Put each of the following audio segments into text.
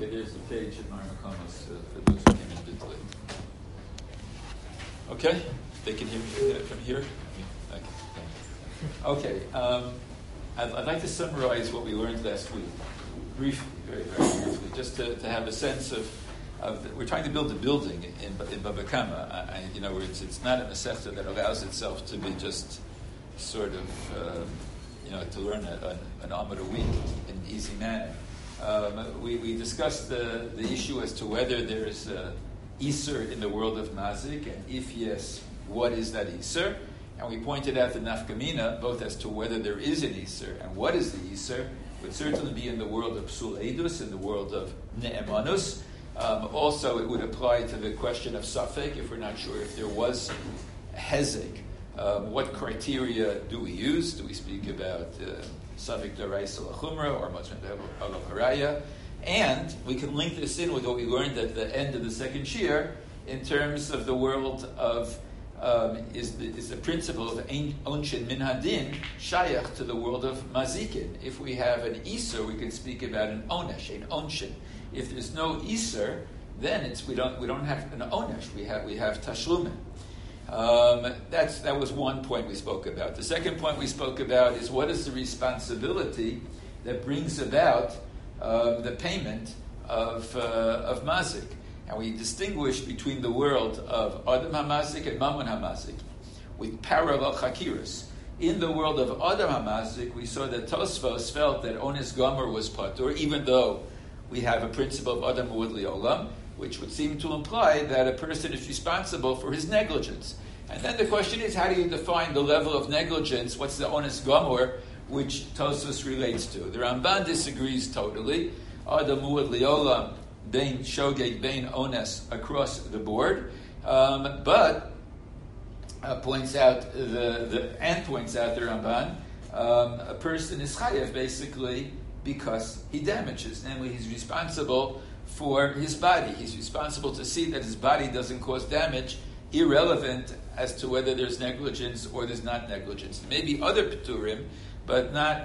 Okay, there's the page in Marmakonos for those who came in a bit late. Okay, they can hear me from here? Okay, I'd like to summarize what we learned last week, briefly, very, very briefly, just to have a sense of we're trying to build a building in Baba Kama. It's not a Masechta that allows itself to be just sort of, to learn an Amud a week in an easy manner. We discussed the issue as to whether there's Iser in the world of Mazik, and if yes, what is that Iser? And we pointed out the nafkamina, both as to whether there is an Iser and what is the Iser, would certainly be in the world of Psul Eidus, in the world of Ne'emanus. Also, it would apply to the question of Safek, if we're not sure if there was Hezek. What criteria do we use? Do we speak about Safek D'Oraisa L'Chumra or Matzman Alav Haraya? And we can link this in with what we learned at the end of the second shir in terms of the world of is the principle of Onshin Min Hadin Shayach to the world of Mazikin. If we have an Iser, we can speak about an Onesh, an Onshin. If there's no Iser, then we don't have an Onesh. We have Tashlumin. That was one point we spoke about. The second point we spoke about is what is the responsibility that brings about the payment of Mazik. And we distinguish between the world of Adam HaMazik and Mammon HaMazik with parallel chakiras. In the world of Adam HaMazik, we saw that Tosfos felt that Ones Gomer was patur, even though we have a principle of Adam U'ud Li'olam, which would seem to imply that a person is responsible for his negligence. And then the question is, how do you define the level of negligence? What's the Ones Gomer, which Tosfos relates to? The Ramban disagrees totally. Adam U'ud Li'olam, Bain Shogeg, Bain Ones, across the board, but points out the Ramban, a person is chayev basically because he damages. Namely, he's responsible for his body. He's responsible to see that his body doesn't cause damage, irrelevant as to whether there's negligence or there's not negligence. There may be other peturim, but not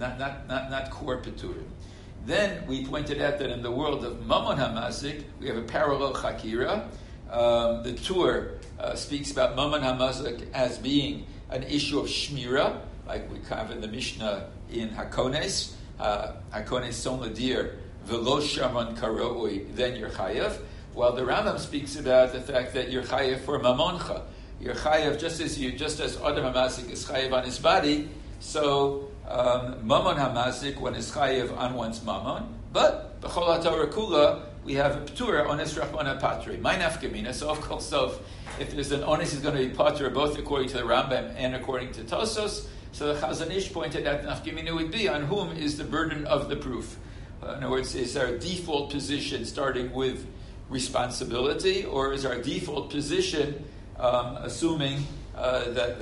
core peturim. Then we pointed out that in the world of Mammon HaMazik, we have a parallel chakira. The Tur speaks about Mammon HaMazik as being an issue of shmira, like we have in the Mishnah in Hakones. Hakones son ladir velo shaman karoi, then you're chayav. While the Rambam speaks about the fact that you're chayav for mamoncha. You're chayav just as Adam HaMazik is chayav on his body, so Mammon HaMazik, one is chayev on one's mammon, but b'chol HaTorah kula, we have a p'tura ones Rahman HaPatri. My nafkamina, so of course, if there's an ones is going to be patra, both according to the Rambam and according to Tosos, so the Chazon Ish pointed out nafkamina would be on whom is the burden of the proof. In other words, is our default position starting with responsibility, or is our default position assuming that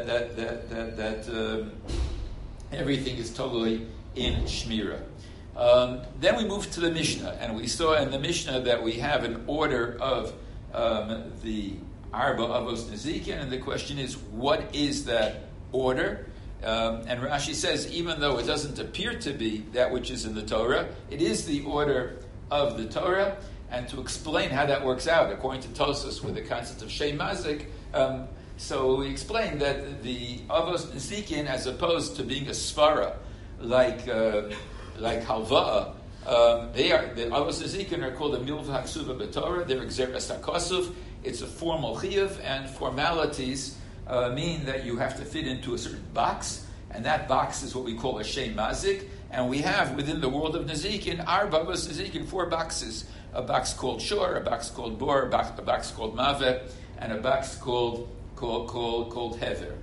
everything is totally in Shmira. Then we move to the Mishnah, and we saw in the Mishnah that we have an order of the Arba Avos Nezikin, and the question is, what is that order? And Rashi says, even though it doesn't appear to be that which is in the Torah, it is the order of the Torah, and to explain how that works out, according to Tosas, with the concept of Shem Mazik, so we explained that the Avos Nezikin, as opposed to being a Svara, like Halva'a, the Avos Nezikin are called a Milva Haksuva B'Torah. They're Exeras HaKosuf. It's a formal chiyuv, and formalities mean that you have to fit into a certain box, and that box is what we call a Shem Mazik. And we have within the world of Nezikin, our Avos Nezikin, 4 boxes: a box called Shor, a box called Bor, a box called Maveh, and a box called Heather.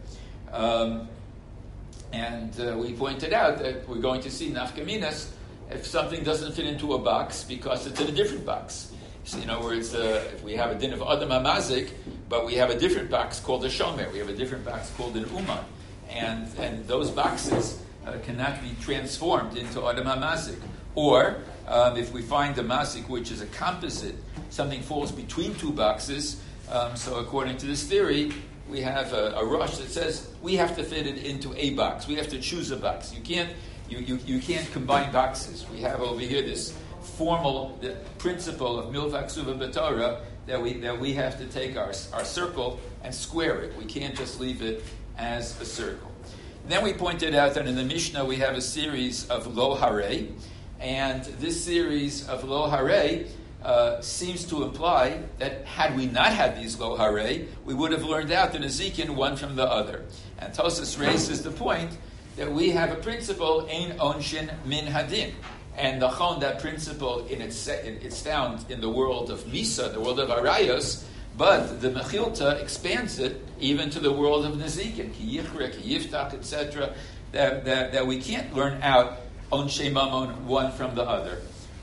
And we pointed out that we're going to see nafkaminas if something doesn't fit into a box because it's in a different box. So, in other words, if we have a din of Adam HaMazik, but we have a different box called a Shomer, we have a different box called an Uman, and those boxes cannot be transformed into Adam HaMazik. Or if we find a Mazik which is a composite, something falls between 2 boxes, so according to this theory, we have a rush that says we have to fit it into a box. We have to choose a box. You can't combine boxes. We have over here this formal principle of milva ksuva b'Torah that we have to take our circle and square it. We can't just leave it as a circle. Then we pointed out that in the Mishnah we have a series of lo hare, and this series of lo hare seems to imply that had we not had these lo hare, we would have learned out the nezikin one from the other. And Tosas raises the point that we have a principle, ein onshin min hadin. And that principle it's found in the world of Misa, the world of Arayos, but the Mechilta expands it even to the world of Nezikin, ki yichra, ki yiftach, etc., that we can't learn out onshe mamon one from the other.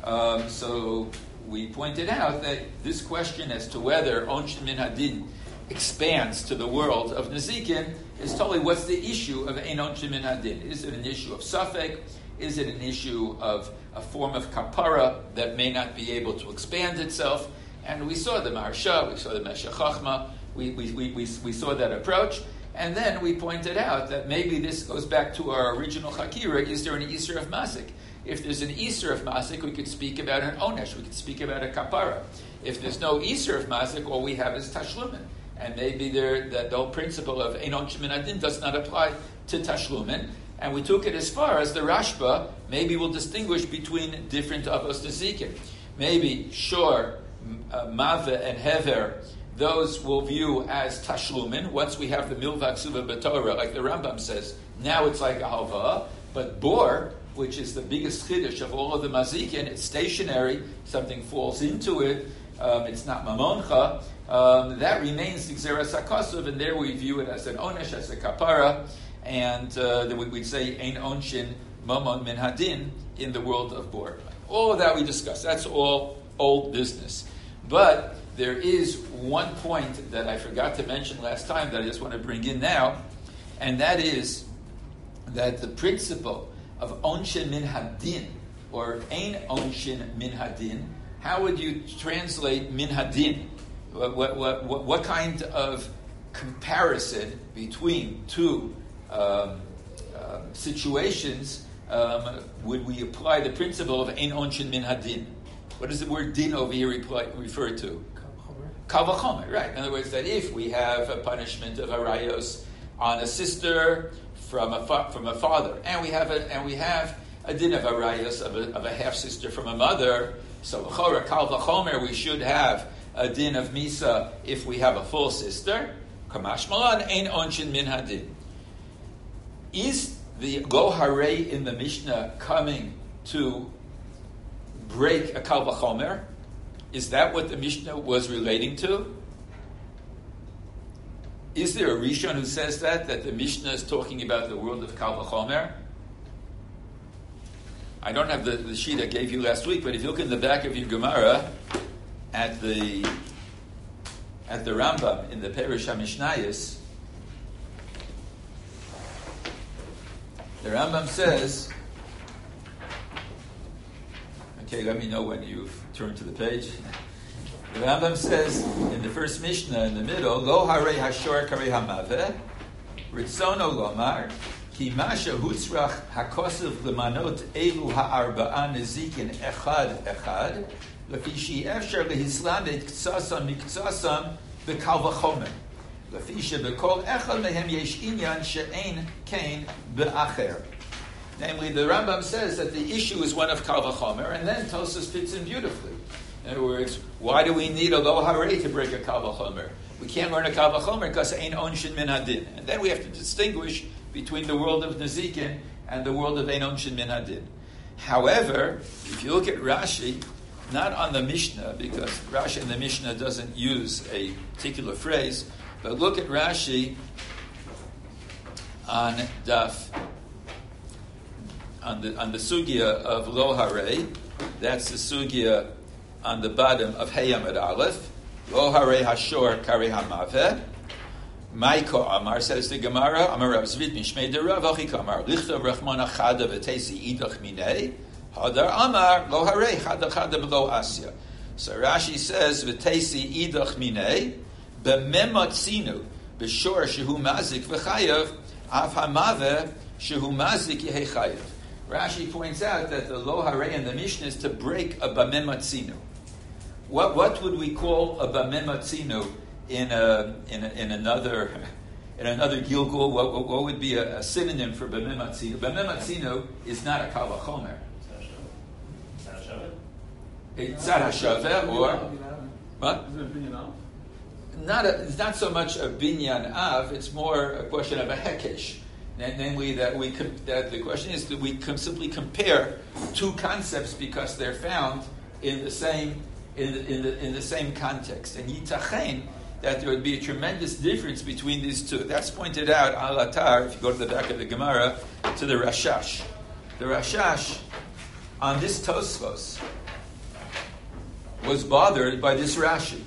So we pointed out that this question as to whether onshin min hadin expands to the world of Nezikin is totally what's the issue of ein onshin min hadin. Is it an issue of Safek? Is it an issue of a form of kapara that may not be able to expand itself? And we saw the Maharsha, we saw the Meshech Chochma, we saw that approach, and then we pointed out that maybe this goes back to our original Chakira. Is there an Isser of Masik? If there's an Isser of Masik, we could speak about an Onesh, we could speak about a Kapara. If there's no Isser of Masik, all we have is Tashlumin. And maybe the whole principle of Ein Onshin Min Hadin does not apply to Tashlumin. And we took it as far as the Rashba maybe will distinguish between different Avos Nezikin. Maybe, sure, Mave and Hever, those will view as Tashlumin. Once we have the Milva Ksuva b'Torah, like the Rambam says, now it's like a Halva. But Bor, which is the biggest Chiddush of all of the Mazikin, it's stationary, something falls into it, it's not Mamoncha, that remains the Gzeras HaKasuv, and there we view it as an Onesh, as a Kapara, and then we'd say Ein Onshin Mamon Min Hadin in the world of Bor. All of that we discussed. That's all old business. But there is one point that I forgot to mention last time that I just want to bring in now, and that is that the principle of Onshin Min Hadin, or Ein Onshin Min Hadin, how would you translate Min Hadin? What kind of comparison between two situations would we apply the principle of Ein Onshin Min Hadin? What does the word din over here refer to? Kal v'chomer, right. In other words, that if we have a punishment of harayos on a sister from a father, and we have a din of harayos of a half sister from a mother, so l'chora kal v'chomer we should have a din of misa if we have a full sister. Kamash malan ein onshin min hadin. Is the lo hare in the Mishnah coming to break a kal v'chomer? Is that what the Mishnah was relating to? Is there a Rishon who says that the Mishnah is talking about the world of kal v'chomer? I don't have the sheet I gave you last week, but if you look in the back of your Gemara at the Rambam in the Perush HaMishnayos, the Rambam says, okay, let me know when you've turned to the page. The Rambam says in the first Mishnah in the middle, Lo hare hashor kare hamaveh, Ritzono lomar, Ki masha hutzrach hakosiv lemanot elu ha'arba'a nezikin echad echad, Lefi shi efshar lehislamet ktsasam miktsasam bekal v'chomer. Lefi shebekol echad mehem yesh inyan she'ein kain be'acher. Namely, the Rambam says that the issue is one of kal v'chomer, and then Tosas fits in beautifully. In other words, why do we need a lo hare to break a kal v'chomer? We can't learn a kal v'chomer because ein onshin min hadin. And then we have to distinguish between the world of Nezikin and the world of ein onshin min hadin. However, if you look at Rashi, not on the Mishnah, because Rashi in the Mishnah doesn't use a particular phrase, but look at Rashi on Daf, on the sugya of lo hare. That's the sugya on the bottom of Hey Amud Aleph. Lo hare hashor kare hamaveh. Maiko Amar, says the Gemara, Amar Rav Zvit Mishmei de Rav Achik Amar, Lichtav Rachmana Chada v'Teisi Idach Minei, Hadar Amar, Lo hare Chada Chada B'lo Asya. So Rashi says, v'Teisi Idach Minei, B'Mematzinu, B'Shor Shehu Mazik v'Chayav, Av HaMaveh Shehu Mazik Yehe Chayav. Rashi points out that the lo harei in the Mishnah is to break a bameh matzinu. What would we call a bameh matzinu in another Gilgul? What would be a synonym for bameh matzinu? Bameh matzinu is not a kal vachomer. It's tzad hashaveh, or what? Is it a binyan av? It's not so much a binyan av. It's more a question of a hekesh. Namely, that the question is that we simply compare two concepts because they're found in the same context. And yitachen that there would be a tremendous difference between these two. That's pointed out al atar, if you go to the back of the Gemara, to the Rashash. The Rashash on this Tosfos was bothered by this Rashi.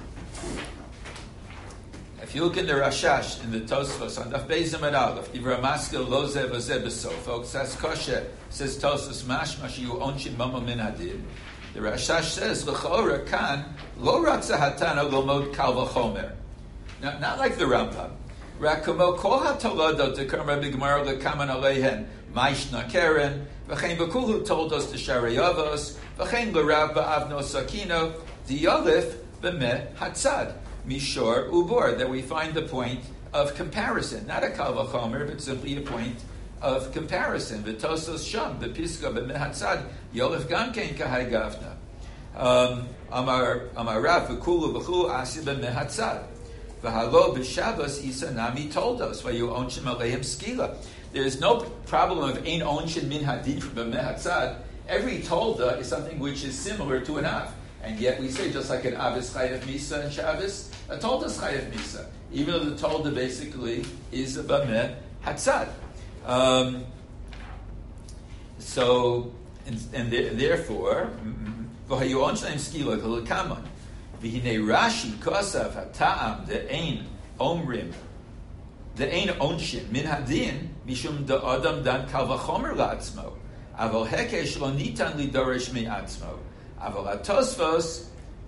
If you look in the Rashash, in the Tosfos, on Daf Beis Amud Aleph, Divra Maskil Lo Zeh V'Zeh B'Sof, folks, that's kosher, says Tosfos, Mashma Shiyu Onshin Mama Min Hadin. The Rashash says, L'chora Kan, Lo Ratza Hatana Lomod Kal V'Chomer. Now, not like the Rambam. Rakamo Kol HaTolodot Dekar Rabbi Gemara L'Kaman Aleihen, Maishna Keren, V'chein V'Kulhu told us the Sharei Avos, V'chein L'Rav Ba'avno Sakino, D'Yolif B'meh Hatzad. Mishor Ubor, that we find the point of comparison, not a kal vachomer, but simply a point of comparison. V'tosos sham, the piska b'mehatzad, yolef gamkein kahai gavna. Amar Rav v'kulu v'chulu asi b'mehatzad. V'halo b'shavos isa nami told us, v'yu onshin aleim skila. There is no problem of ein onshin min hadin b'mehatzad. Every tolda is something which is similar to an av. And yet we say, just like an av is chayav misa and Shabbos, a tolda is chayav misa, even though the tolda basically is a bameh hatzad. Therefore, v'hayu onshaim skila k'lekaman v'hinei Rashi kosav hata'am de'ein omrim de'ein onshin min hadin mishum da'adam dan kal v'chomer la'atzmo aval hekesh lo nitan lidoresh me'atzmo. Aval atosfos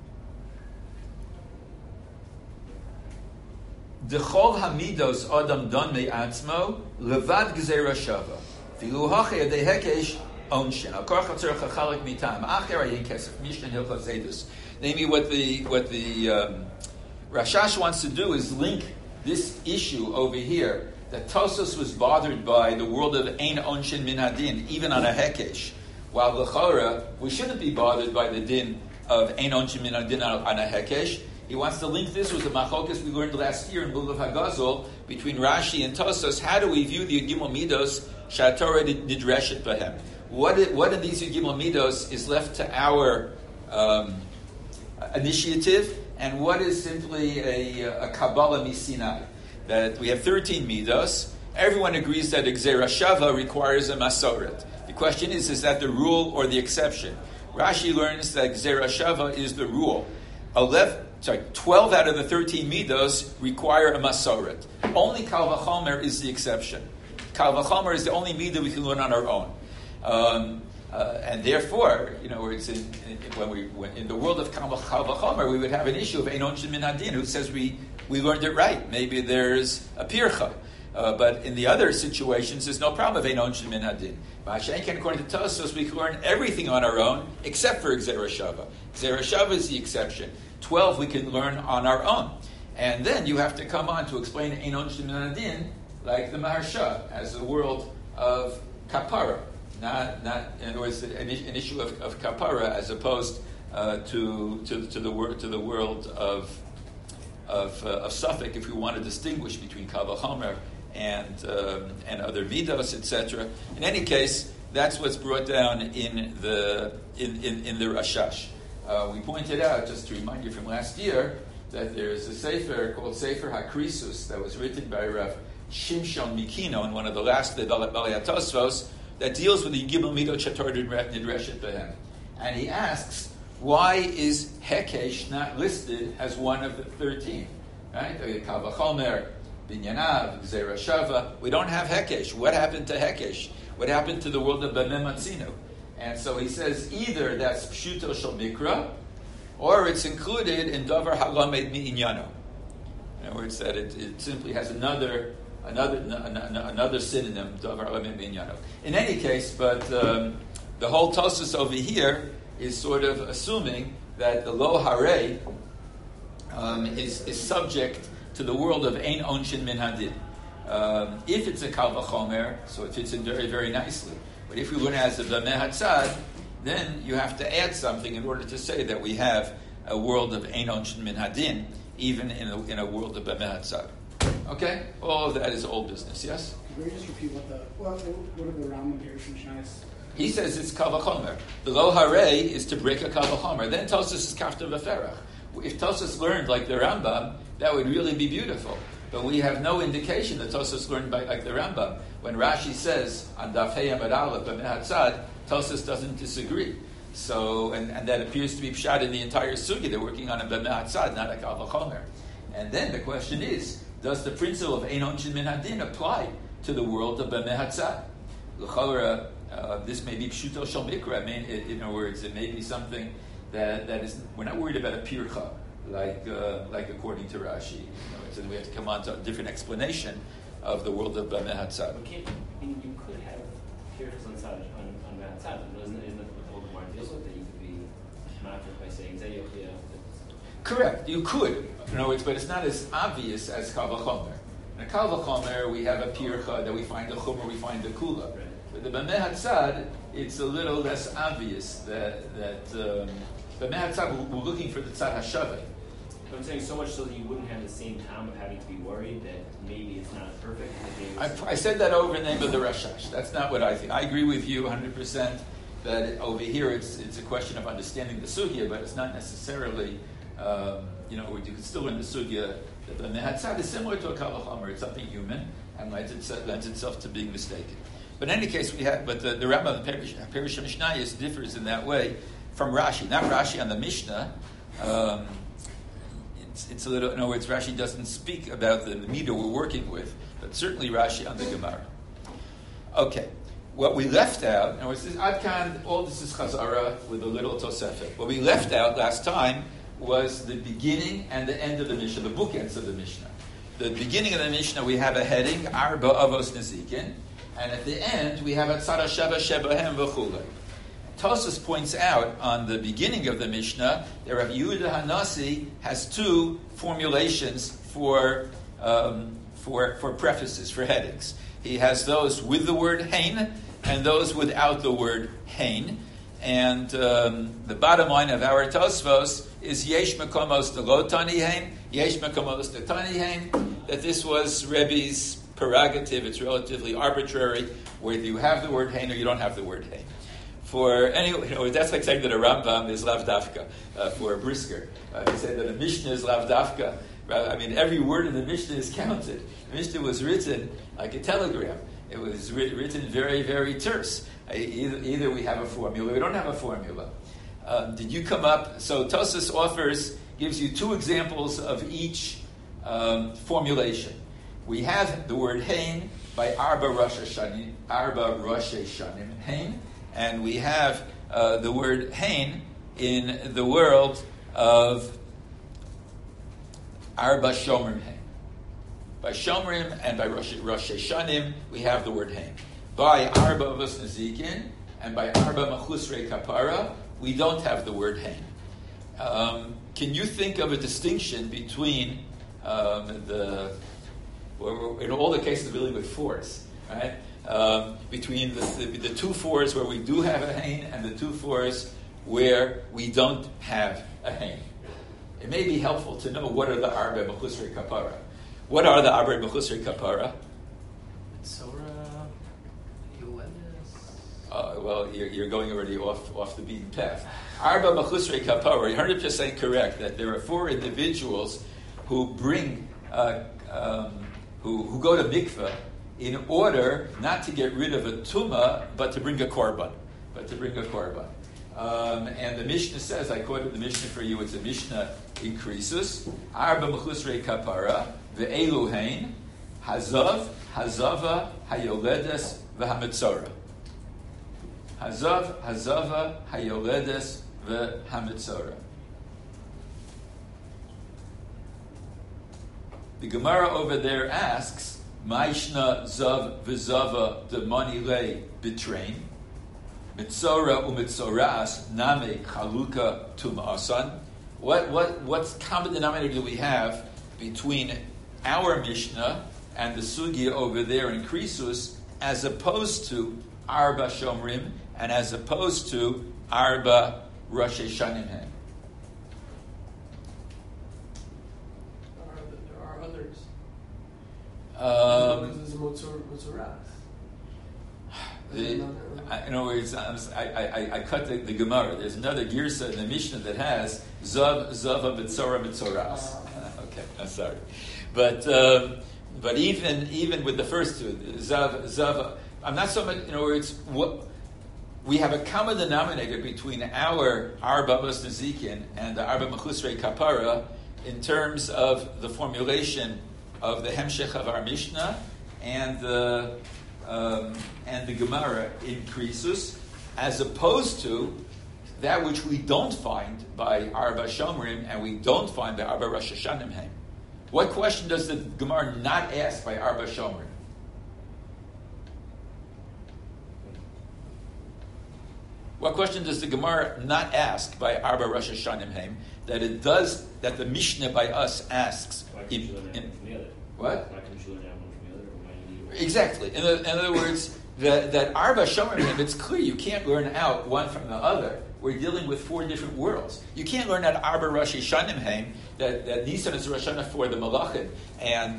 dechol hamidos adam don me'atzmo levad gzeira shava filu hachei de hekesh onshin al kor chatzor chachalik mitam acher ayin kesef mishnah hilchot zedus. Namely, what the Rashash wants to do is link this issue over here that Tosos was bothered by the world of ein onshin min hadin even on a hekesh. While l'chora, we shouldn't be bothered by the din of ein onshin min hadin on a hekesh. He wants to link this with the machlokas we learned last year in Lulav Hagazol between Rashi and Tosos. How do we view the Yigimel Midos Shatorah Nidreshet Bahem? What in these Yigimel Midos is left to our initiative, and what is simply a Kabbalah Misinai? That we have 13 Midos. Everyone agrees that Gzeira Shava requires a Masoret. The question is that the rule or the exception? Rashi learns that Gzeira Shava is the rule. 12 out of the 13 Midos require a Masoret. Only Kal Vachomer is the exception. Kal Vachomer is the only Midah we can learn on our own. And therefore, it's in the world of Kal Vachomer, we would have an issue of Ein Onshin Min Hadin, who says we learned it right. Maybe there's a pircha. But in the other situations, there's no problem of Ein Onshin Min Hadin. Ma'ashenken, according to Tosos, we can learn everything on our own except for Gzeira Shava. Gzeira Shava is the exception. 12 we can learn on our own. And then you have to come on to explain Ein Onshin Min Hadin like the Maharsha as the world of Kapara. Not in other words, an issue of Kapara as opposed to the world of Suffolk, if we want to distinguish between Kal Vachomer and other Midos, etc. In any case, that's what's brought down in the Rashash. We pointed out, just to remind you from last year, that there's a sefer called Sefer HaKrisus that was written by Rav Shimshon Mikino in one of the last Balei HaTosfos that deals with the Gimel Midot Shatorah Nidreshet Bahem. And he asks, why is Hekesh not listed as one of the 13? Right? Kal Vachomer, Binyanav, Gzeira Shava. We don't have Hekesh. What happened to Hekesh? What happened to the world of Bameh Matzinu? And so he says either that's Pshuto Shel Mikra, or it's included in Davar Halamed Mi'inyano. In other words, that it simply has another another synonym. In any case, but the whole Tosfos over here is sort of assuming that the lo hare is subject to the world of ein onshin min hadin. If it's a kal v'chomer, so it fits in very, very nicely. But if we learn as a b'meh hatzad, then you have to add something in order to say that we have a world of ein onshin min hadin, even in a world of b'meh hatzad. Okay, all of that is old business. Yes. Can we just repeat what are the Rambam Perushim Mishnayos? He says it's kal v'chomer. The lo hare is to break a kal v'chomer. Then Tosfos is kafta v'ferach. If Tosfos learned like the Rambam, that would really be beautiful. But we have no indication that Tosfos learned like the Rambam. When Rashi says on Daf Hey Amud Aleph b'meh hatzad, Tosfos doesn't disagree. So, and that appears to be pshat in the entire sugi. They're working on a b'meh hatzad, not a kal v'chomer. And then the question is, does the principle of ein onshin min hadin apply to the world of b'meh hatzad? L'cholera, this may be pshuto shel mikra. I mean, in other words, it may be something that is. We're not worried about a pircha, like according to Rashi. So we have to come on to a different explanation of the world of b'meh hatzad. You could have pirchas on b'meh hatzad, but isn't it what the whole Gemara deals with, that you could be matter by saying Zayyochia? Correct, you could. In other words, but it's not as obvious as kal v'chomer. In a kal v'chomer, we have a pircha that we find the chumer, we find the kula. Right. But the b'meh hatzad, it's a little less obvious that b'meh hatzad, we're looking for the tzad hashaveh. But I'm saying so much so that you wouldn't have the same time of having to be worried that maybe it's not perfect. I said that over in the name of the Rashash. That's not what I think. I agree with you 100% that over here it's a question of understanding the sugya, but it's not necessarily, you can still learn the sugya that the mehatzad is similar to a kal v'chomer. It's something human and lends itself to being mistaken. But in any case, the Rambam Perushim Mishnayos differs in that way from Rashi. Not Rashi on the Mishnah. It's a little, in other words, Rashi doesn't speak about the meter we're working with, but certainly Rashi on the Gemara. Okay, what we left out, in other words, Adkan, all this is Chazara with a little Tosefet. What we left out last time was the beginning and the end of the Mishnah, the bookends of the Mishnah. The beginning of the Mishnah, we have a heading, Arba Avos Nezikin, and at the end, we have Atzara Sheva Shebahem V'chulei. Tosfos points out on the beginning of the Mishnah that Rabbi Yehuda Hanasi has two formulations for prefaces, for headings. He has those with the word hein and those without the word hein. And the bottom line of our Tosfos is Yesh Mekomos Lo Tani Hein, Yesh Mekomos Tani Hein, that this was Rebbe's prerogative. It's relatively arbitrary whether you have the word hein or you don't have the word hein. For any, that's like saying that a Rambam is lav dafka. For a brisker, he said that a Mishnah is lav dafka. I mean, every word in the Mishnah is counted. The Mishnah was written like a telegram. It was written very, very terse. Either we have a formula, or we don't have a formula. Did you come up? So Tosfos gives you two examples of each formulation. We have the word hein by Arba Rosh Hashanim, hein. And we have the word hein in the world of Arba Shomrim hein. By Shomrim and by Rosh Hashanim, we have the word hein. By Arba Avos Nezikin and by Arba Machusrei Kapara, we don't have the word hein. Can you think of a distinction between in all the cases really with fours, right? Between the two fours where we do have a hein and the two fours where we don't have a hein. It may be helpful to know what are the Arba Mechusrei Kapara. What are the Arba Mechusrei Kapara? Tzora, well, you're going already off the beaten path. Arba Mechusrei Kapara, you're 100% correct that there are four individuals who bring, who go to mikveh in order not to get rid of a tumah, but to bring a korban. And the Mishnah says, I quoted the Mishnah for you, it's a Mishnah in Krisus, Arba Mechusrei Kapara, Ve'elu hein, Hazav, Hazava, Hayoledes, V'hamitzora. Hazav, Hazava, Hayoledes, V'hamitzora. The Gemara over there asks, Maishna zav v'zava de manile bitrain. Mitzora umitzoras name chaluka tum'asan. What common denominator do we have between our Mishnah and the Sugya over there in Krisus, as opposed to Arba Shomrim and as opposed to Arba Rosh Hashanim? There are others. Because there's a Motzoras. In other words, I cut the Gemara. There's another Girsa in the Mishnah that has Zav Mitzora Mitzoras. Okay, I'm sorry, but even with the first two, Zav, I'm not so much. In other words, we have a common denominator between our Arba Bas Nezikin and the Arba Mechusrei Kapara in terms of the formulation of the Hemshech of our Mishnah and the Gemara in Krisus, as opposed to that which we don't find by Arba Shomrim and we don't find by Arba Rosh Hashanim. What question does the Gemara not ask by Arba Shomrim? What question does the Gemara not ask by Arba Rosh Hashanim that it does, that the Mishnah by us asks? Why couldn't you learn that from the other? What? Why couldn't you learn that one from the other? Or why do you need Exactly. In other words, that Arba Shomrim, it's clear you can't learn out one from the other. We're dealing with four different worlds. You can't learn out Arba Rosh Hashanim that Nisan is Rosh Hashanah for the Malachim and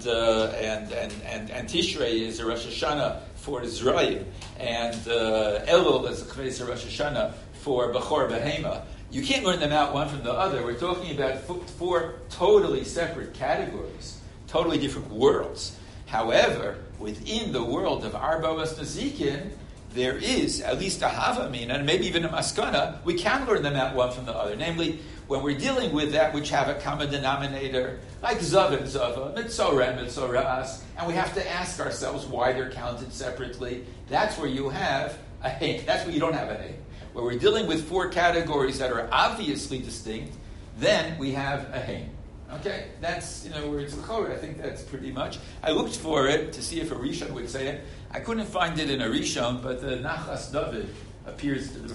Tishrei is a Rosh Hashanah for Zrayim and Elul is a Rosh Hashanah for Bechor Behema. You can't learn them out one from the other. We're talking about four totally separate categories, totally different worlds. However, within the world of Arba Bas Nezikin, there is at least a Havamin, and maybe even a Maskana, we can learn them out one from the other. Namely, when we're dealing with that which have a common denominator, like Zav and Zava, Mitzora and Mitzoras, and we have to ask ourselves why they're counted separately, that's where you have a Hain. That's where you don't have a Hain. Where we're dealing with four categories that are obviously distinct, then we have a Hain. Okay, that's, where it's L'chorah. I think that's pretty much. I looked for it to see if a Rishon would say it. I couldn't find it in a Rishon, but the Nachas David appears to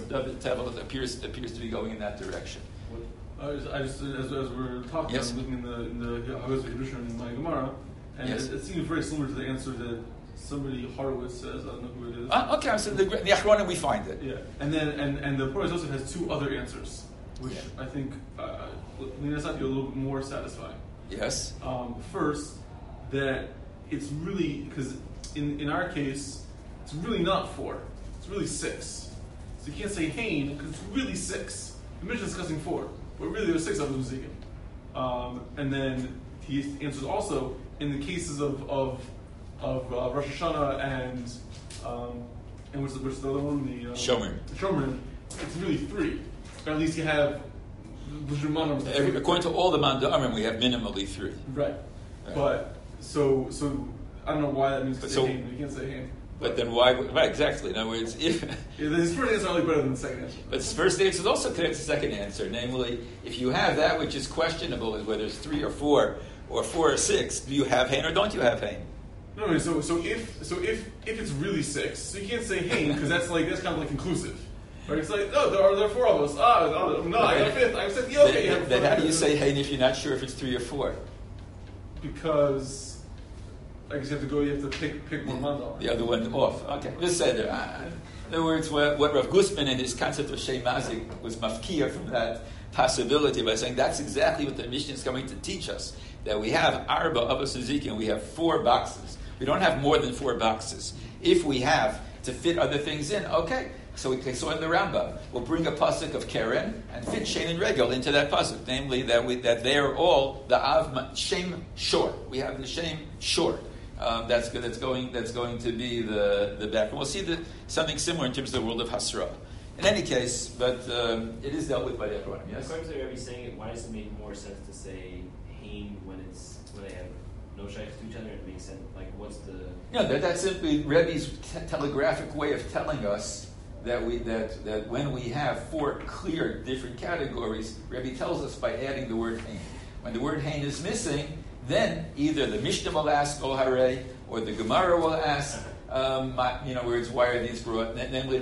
be going in that direction. As we're talking, Yes. I'm looking in the Haggadah Rishon in my Gemara, and Yes. it seems very similar to the answer that somebody Horowitz says. I don't know who it is. Okay, so the Achronim we find it. Yeah, and then and the Porus also has two other answers, which I think that's not a little bit more satisfying. Yes. First, that it's really, because in our case, it's really not 4. It's really 6. So you can't say Hain because it's really 6. The Mishnah is discussing 4, but really there's 6 of them Zigim. And then he answers also in the cases of Rosh Hashanah and what's the other one? The Shomer. It's really 3. Or at least you have. According to all the Manda'amim, we have minimally 3. Right. But so I don't know why that means to say Hain. You can't say Hain. But then why? Right, exactly. In other words, if his first answer is only better than the second answer. But his first answer is also connected to the second answer. Namely, if you have that which is questionable, whether it's 3 or 4, or 4 or 6, do you have Hain or don't you have Hain? No. So if it's really 6, so you can't say Hain because that's kind of like conclusive. Right? It's like, there are 4 of us. No, I got a 5th. I said, yeah, okay. Then how do you say Hain if you're not sure if it's 3 or 4? Because I guess you have to pick one mandal. The other one off. Okay, let's say there. In other words, what Rav Gusman in his concept of Shem Mazik was mafkia from that possibility by saying that's exactly what the Mishnah is coming to teach us. That we have Arba Avos Nezikin, we have 4 boxes. We don't have more than 4 boxes. If we have to fit other things in, okay. So in the Rambam, we'll bring a pasuk of Keren and fit Shein and Regel into that pasuk. Namely, that they are all the Av Shem Shor. We have the Shem Shor. That's good. That's going to be the background. We'll see something similar in terms of the world of Hasra. In any case, but it is dealt with by the Acharonim. Yes. According to Rebbe saying it, why does it make more sense to say Hain when they have no shaykh to each other? It makes sense. Like, what's the? That's simply Rebbe's telegraphic way of telling us that when we have 4 clear different categories, Rebbe tells us by adding the word Hain. When the word Hain is missing, then either the Mishnah will ask "Ol Harei" or the Gemara will ask, words, why are these brought? And then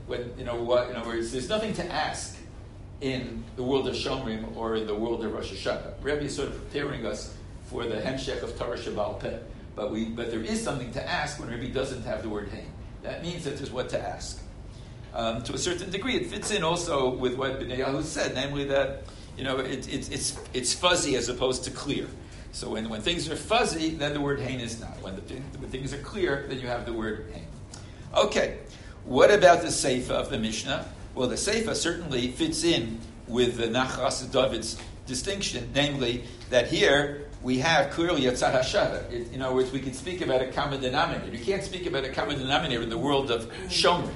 words, there's nothing to ask in the world of Shomrim or in the world of Rosh Hashanah. Rebbe is sort of preparing us for the Hemshech of Torah Shabbal Peh. But there is something to ask when Rebbe doesn't have the word Hein. That means that there's what to ask. To a certain degree, it fits in also with what Bnei Yahu said, namely that it's fuzzy as opposed to clear. So when things are fuzzy, then the word Hein is not. When things are clear, then you have the word Hein. Okay, what about the Seifa of the Mishnah? Well, the Seifa certainly fits in with the Nachas David's distinction, namely that here we have clearly a Tzad HaShava. In other words, we can speak about a common denominator. You can't speak about a common denominator in the world of Shomrim.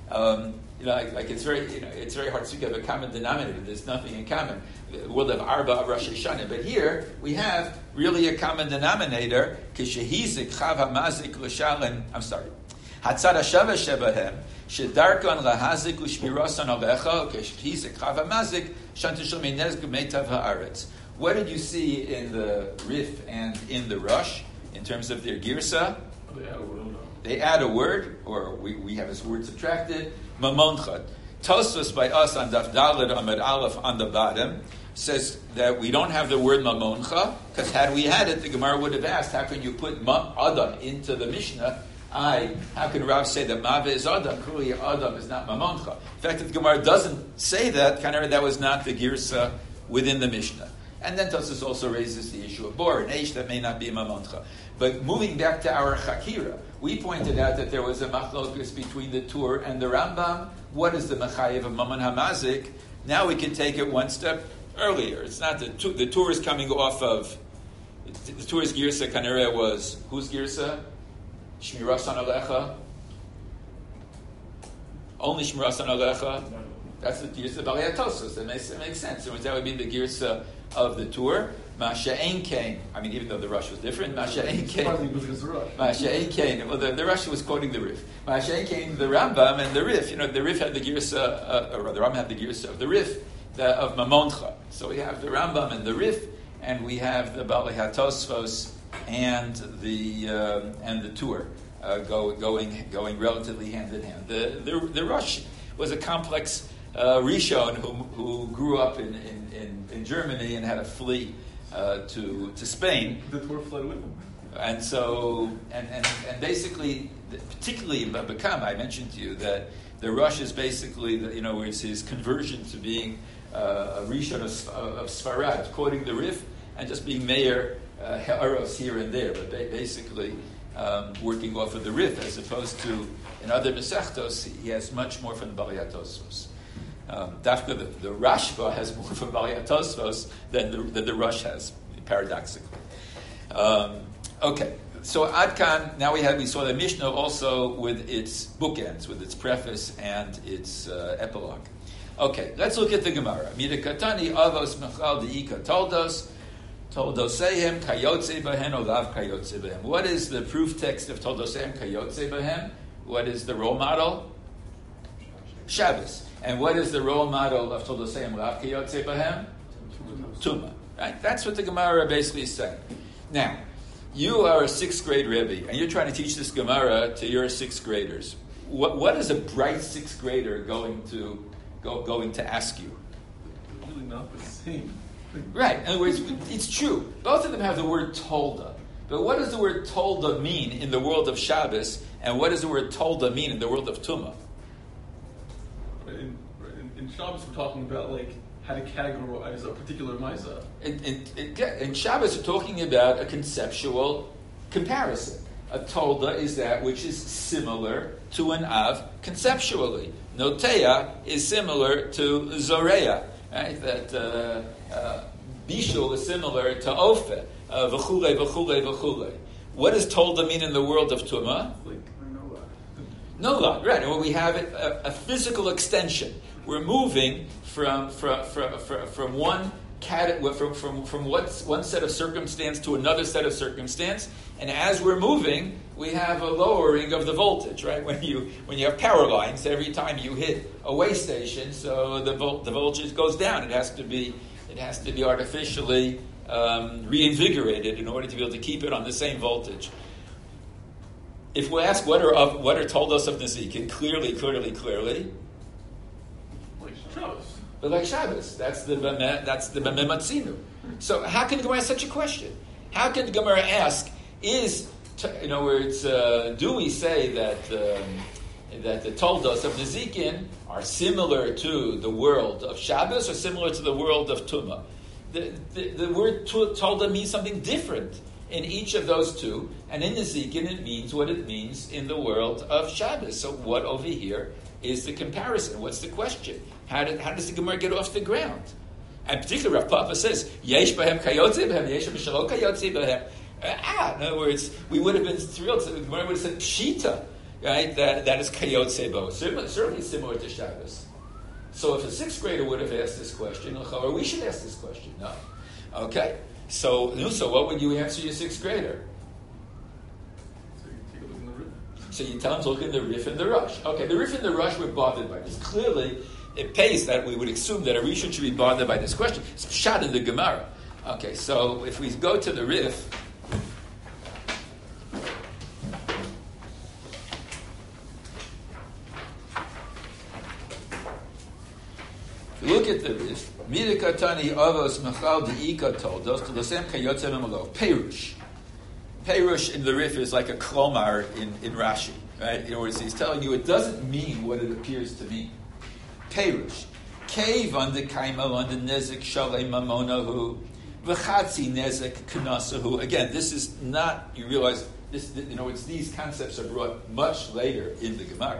It's very hard to speak of a common denominator. There's nothing in common. The world of Arba of Rosh Hashanah. But here we have really a common denominator. Kishehizik chav hamazik l'shalem. I'm sorry. Hatzad hashava shebahem shedarkon lahazik u'shmirasan alecha kishehizik chav hamazik shantishul meinez g'meitav haaretz. What did you see in the Rif and in the Rush in terms of their girsa? They add a word, or we have this word subtracted, mamoncha. Tosfos by us on Daf Daled Amud Aleph on the bottom says that we don't have the word mamoncha, because had we had it, the Gemara would have asked, how can you put Adam into the Mishnah? How can Rav say that Mave is Adam? Clearly Adam is not mamoncha. In fact, if the Gemara doesn't say that, that was not the girsa within the Mishnah. And then Tosfos also raises the issue of bor and eish that may not be mamoncha. But moving back to our Chakira, we pointed out that there was a machlokus between the Tur and the Rambam. What is the Mechayev of Mammon Hamazik? Now we can take it one step earlier. It's not the Tur is coming off of, the Tur's Girsa Kanere was, whose Girsa? Shmirasan Alecha? Only Shmirasan Alecha? That's the Girsa Balei HaTosfos. That makes sense. So that would be the Girsa of the Tur. Masha'en Kain. Even though the Rush was different, Masha'en Kain. Masha'en Kain. Well, the Rush was quoting the Rif. Masha'en Kain, the Rambam, and the Rif. The Rif had the Girsa, or the Rambam had the Girsa of the Rif, of Mamoncha. So we have the Rambam and the Rif, and we have the Balei HaTosfos and the Tur going relatively hand in hand. The Rush was a complex Rishon who grew up in Germany and had to flee to Spain. The Tur fled with him. And so, and basically, particularly in Baba Kama, I mentioned to you that the Rush is basically, is his conversion to being a Rishon of Sfarad, quoting the Rif, and just being Meir Ha'aros here and there, but basically working off of the Rif, as opposed to, in other Masechtos, he has much more from the Balei HaTosfos. Dafka, the Rashba has more from Balei HaTosfos than the Rush has, paradoxically. Okay, so Adkan, now we saw the Mishnah also with its bookends, with its preface and its epilogue. Okay, let's look at the Gemara. Midakatani avos mechal deika toldos sehem kayotze bahem olav kayotze bahem. What is the proof text of toldosehem kayotze bahem? What is the role model? Shabbos. And what is the role model of toldosehem olav kayotze bahem? Tuma. Right? That's what the Gemara basically is saying. Now, you are a 6th grade Rebbe, and you're trying to teach this Gemara to your 6th graders. What is a bright 6th grader going to ask you? Really not the same. Right. In other words, it's true. Both of them have the word tolda. But what does the word tolda mean in the world of Shabbos, and what does the word tolda mean in the world of Tumah? In Shabbos, we're talking about how to categorize a particular Maisa. In Shabbos, we're talking about a conceptual comparison. A tolda is that which is similar to an av conceptually. Notea is similar to zoreya. Right? That bishul is similar to ofe. V'chule, v'chule, v'chule. What does tolda mean in the world of Tumah? Nola, right. Well, we have a physical extension. We're moving from one set of circumstance to another set of circumstance, and as we're moving, we have a lowering of the voltage. Right, when you have power lines, every time you hit a way station, so the voltage goes down. It has to be artificially reinvigorated in order to be able to keep it on the same voltage. If we ask what are told us of Nezikin, clearly, Like Shabbos. but like Shabbos, that's the Bameh Matzinu. So how can the Gemara ask such a question? How can the Gemara ask, in other words, do we say that the toldos of Nezikin are similar to the world of Shabbos or similar to the world of Tumah? The word tolda means something different in each of those two, and in Nezikin it means what it means in the world of Shabbos. So what over here is the comparison? What's the question? How does the Gemara get off the ground? And particularly Rav Papa says, Yesh bahem kayotze bahem, yesh b'shalo kayotze bahem. In other words, we would have been thrilled. The Gemara would have said Pshita, right? That is kayotze bo. Certainly similar to Shabbos. So if a sixth grader would have asked this question, or we should ask this question. No. Okay. So what would you answer your sixth grader? So you take a look in the Rif. So you tell him to look in the Rif and the Rush. Okay, the Rif and the Rush were bothered by this. Clearly, it pays that we would assume that a Rishon should be bothered by this question. It's shot in the Gemara. Okay, so if we go to the Rif, look at the Rif. Midikatani avos machal deika toldos to l'sem kayotze memalo. Perush. Perush in the Rif is like a klomar in Rashi, right? In other words, he's telling you it doesn't mean what it appears to mean. Perush. Cave on the kaima on the nezik shalei mamonahu v'chatzi nezik knasahu. Again, this is not. You realize this. It's these concepts are brought much later in the Gemara.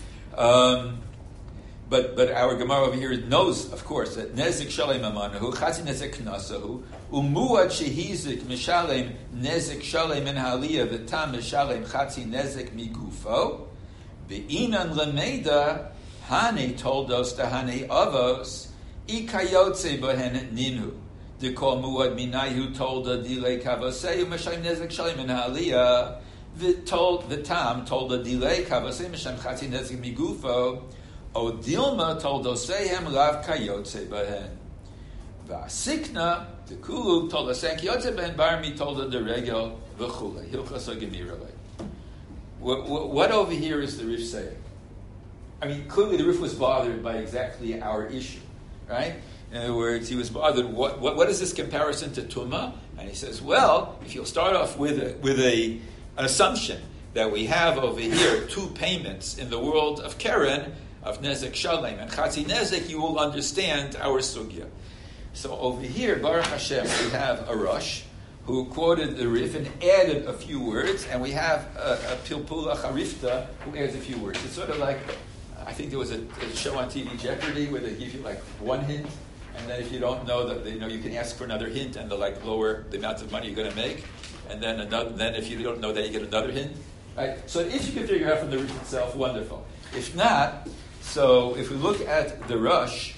But our Gemara over here knows, of course, that nezik shalem amanahu, chatzi nezik knasahu, umuad shehizik mishalem nezik shalem in haliyah v'tam mishalem chatzi nezik migufo, be'inan lemeda hane toldos tahane avos ikayotze bohen ninu. Dekol muad minayu tolda dile kavoseu mishalem nezik shalem in haliyah v'tam tolda dile kavoseu mishalem chatzi nezik migufo. O Dilma told Osehem Lav Kayotze Bahen. Vasikna, the Kulu told Osehem Kayotze Bahen, Barmi told the Regel, V'chule, Hilchasa Gemirale. What over here is the Rif saying? I mean, clearly the Rif was bothered by exactly our issue, right? In other words, he was bothered, what is this comparison to Tumah? And he says, well, if you'll start off with an assumption that we have over here two payments in the world of Keren, of Nezek Shalem and Chatzi Nezek, you will understand our sugya. So over here, Baruch Hashem, we have a Rosh who quoted the Rif and added a few words, and we have a Pilpula Charifta who adds a few words. It's sort of like, I think there was a show on TV, Jeopardy, where they give you like one hint, and then if you don't know that, you can ask for another hint, and they'll like lower the amount of money you're going to make, and then if you don't know that, you get another hint. Right? So if you can figure out from the Rif itself, wonderful. If not, so if we look at the Rush,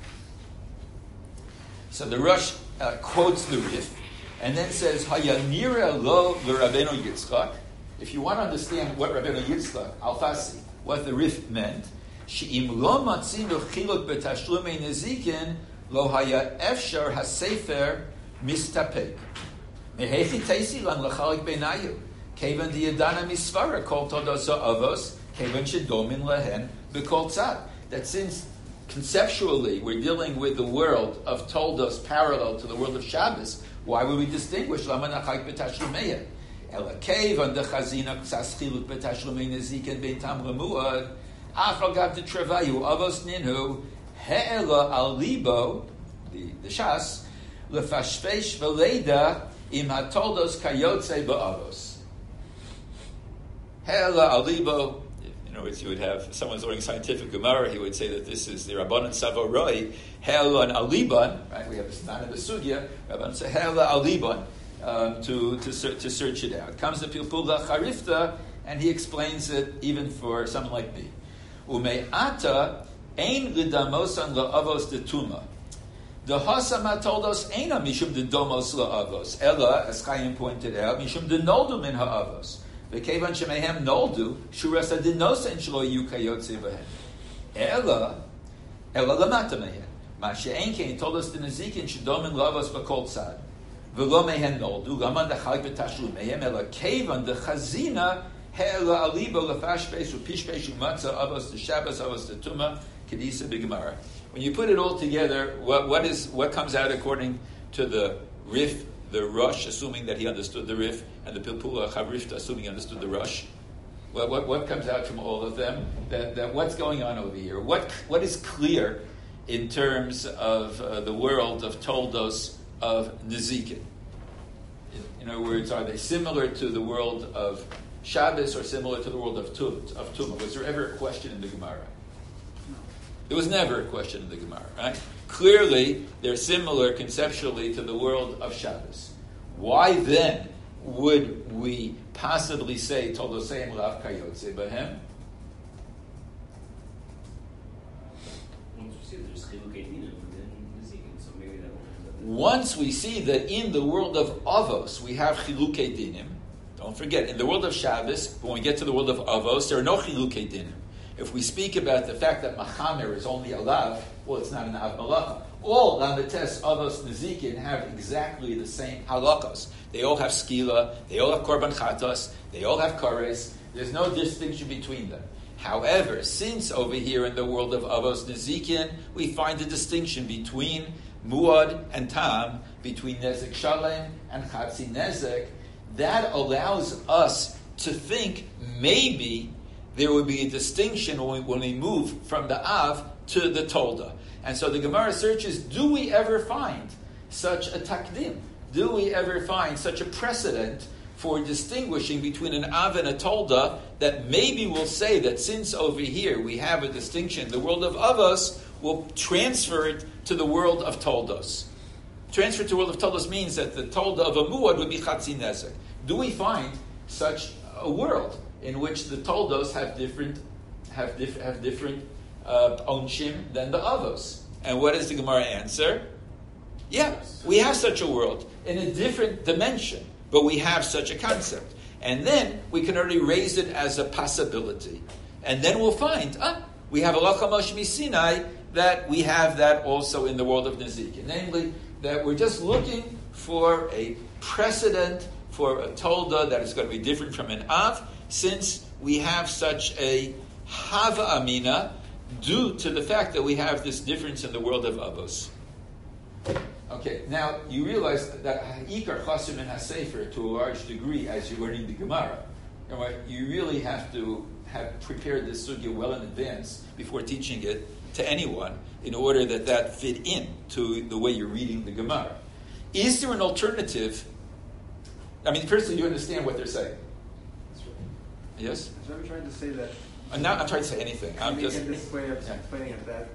so the Rush quotes the Rif and then says, "Hayanira lo l'Rabbeinu Yitzchak." If you want to understand what Rabbeinu Yitzchak Alfasi, what the Rif meant, she'im lo matzinu chiluk betashlume nezikin lo haya efshar hasefer mistapek mehechi teisi lan lachalik benayu kevan diyadana misvara kol todosa avos kevan shedomin lehen. That since conceptually we're dealing with the world of Toldos parallel to the world of Shabbos, why would we distinguish? Lama nachak betashlumeya? Ela cave on the chazina ksaschilut betashlume nezikin beitam lemuad achal gav de trevayu avos ninhu he'ela al libo the shas lefashfesh veleda im hatoldos kayotze ba'avos he'ela al libo. In other words, you would have someone's learning scientific Gemara. He would say that this is the Rabbanan Savo Roi Hel and Aliban. Right? We have this man in the Sugya. Rabbanan say Hel Aliban to search it out. Comes the Pilpula Charifta, and he explains it even for someone like me. Ume'ata ein lidamosan la'avos de tuma. The Hasama told us eina mishum de domos la'avos. Ella, as Chaim pointed out, mishum de noldu min ha'avos. V'kevan shemehem noldu, shurasa dinosen shlo yukayotze v'hen. Ella lamata mehen. Ma she'en kein told us the nezikin shedomin lavos v'kol tzad. V'lo mehen noldu, laman dechalik v'tashlu mehem, ela kevan dechazina, he'ela alibo lefashbeis, u'pishbeis, u'matzah, avos to Shabbos, avos to Tumah, kedisa b'gemara. When you put it all together, what comes out according to the Rif, the Rosh, assuming that he understood the Rif, and the Pilpula Chavrifta, assuming he understood the Rosh? What comes out from all of them? That what's going on over here? What is clear in terms of the world of Toldos of Nezikin? In other words, are they similar to the world of Shabbos or similar to the world of Tumah? Was there ever a question in the Gemara? There was never a question in the Gemara, right? Clearly, they're similar conceptually to the world of Shabbos. Why then would we possibly say Toldoseim Lav Kayotze Bahem? Once we see that in the world of Avos we have Chilukei Dinim, don't forget, in the world of Shabbos, when we get to the world of Avos, there are no Chilukei Dinim. If we speak about the fact that Machamer is only a Lav, well, it's not an Av Malacha. All Lamites, Avos, Nezikin have exactly the same halachos. They all have skila, they all have korban chatos, they all have kares. There's no distinction between them. However, since over here in the world of Avos Nezikin, we find a distinction between Muad and Tam, between Nezek Shalem and Chatzi Nezek, that allows us to think maybe there would be a distinction when we move from the Av to the Tolda. And so the Gemara searches, do we ever find such a takdim? Do we ever find such a precedent for distinguishing between an Av and a Tolda that maybe we'll say that since over here we have a distinction in the world of Avos, we'll transfer it to the world of Toldos. Transfer to the world of Toldos means that the Tolda of a Muad would be Chatzi Nezek. Do we find such a world in which the Toldos have different onshim than the Avos? And what does the Gemara answer? Yeah, we have such a world in a different dimension, but we have such a concept. And then we can already raise it as a possibility. And then we'll find, we have a Halacha Moshe Sinai that we have that also in the world of Nezikin. Namely, that we're just looking for a precedent for a Tolda that is going to be different from an Av, since we have such a Hava Amina due to the fact that we have this difference in the world of Avos. Okay, now you realize that Ikar Chasim and HaSefer, to a large degree, as you're learning the Gemara, you really have to have prepared this sugya well in advance before teaching it to anyone in order that fit in to the way you're reading the Gemara. Is there an alternative? I mean, firstly, you understand what they're saying. That's right. Yes? So I'm trying to say that. I'm not trying to say anything. I'm just in this way of explaining it that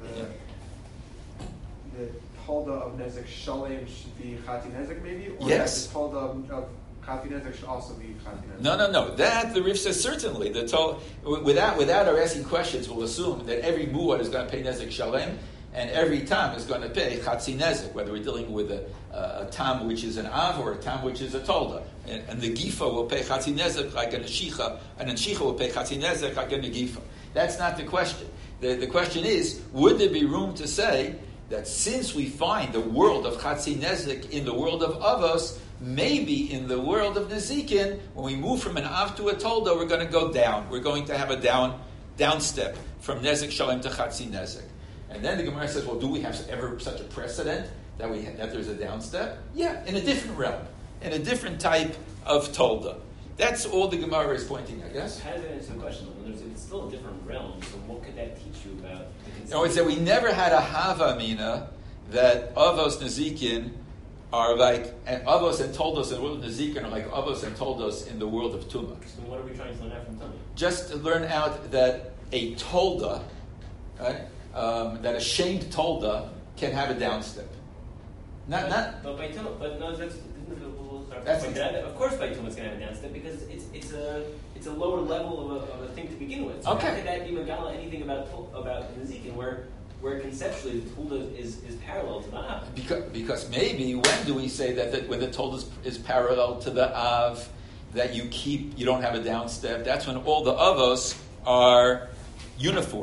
the Tolda of Nezek Shalem should be Chati Nezek maybe, or yes. that the Tolda of Chati Nezek should also be Chati Nezek. No. That the Rif says certainly. Without our asking questions, we'll assume that every muad is going to pay Nezek Shalem, and every tam is going to pay Chatzi Nezek, whether we're dealing with a tam which is an Av or a tam which is a Tolda. And the Gifa will pay Chatzi Nezek like an Neshicha, and an Neshicha will pay Chatzi Nezek like a Negifa. That's not the question. The question is, would there be room to say that since we find the world of Chatzi Nezek in the world of Avos, maybe in the world of Nezikin, when we move from an Av to a Tolda, we're going to go down. We're going to have a down step from Nezek Shalem to Chatzi Nezek. And then the Gemara says, well, do we have ever such a precedent that there's a down step? Yeah, in a different realm, in a different type of Tolda. That's all the Gemara is pointing at, yes? How does that answer the question? It's still a different realm, so what could that teach you about the concept? No, it's that we never had a Hava Amina that Avos Nezikin are like, and Avos and Toldos in the world of Nezikin are like Avos and Toldos in the world of Tumah. So what are we trying to learn out from Tumah? Just to learn out that a Tolda, right, that a shamed Tolda can have a down step. Not. But by Tumah, but no, that's of course by Tumah it's going to have a down step because it's a lower level of a thing to begin with. So okay. How could that be Megala anything about Nezikin where conceptually the Tolda is parallel to the Av? Because maybe when do we say that when the Tolda is parallel to the Av, that you don't have a down step? That's when all the Avos are uniform.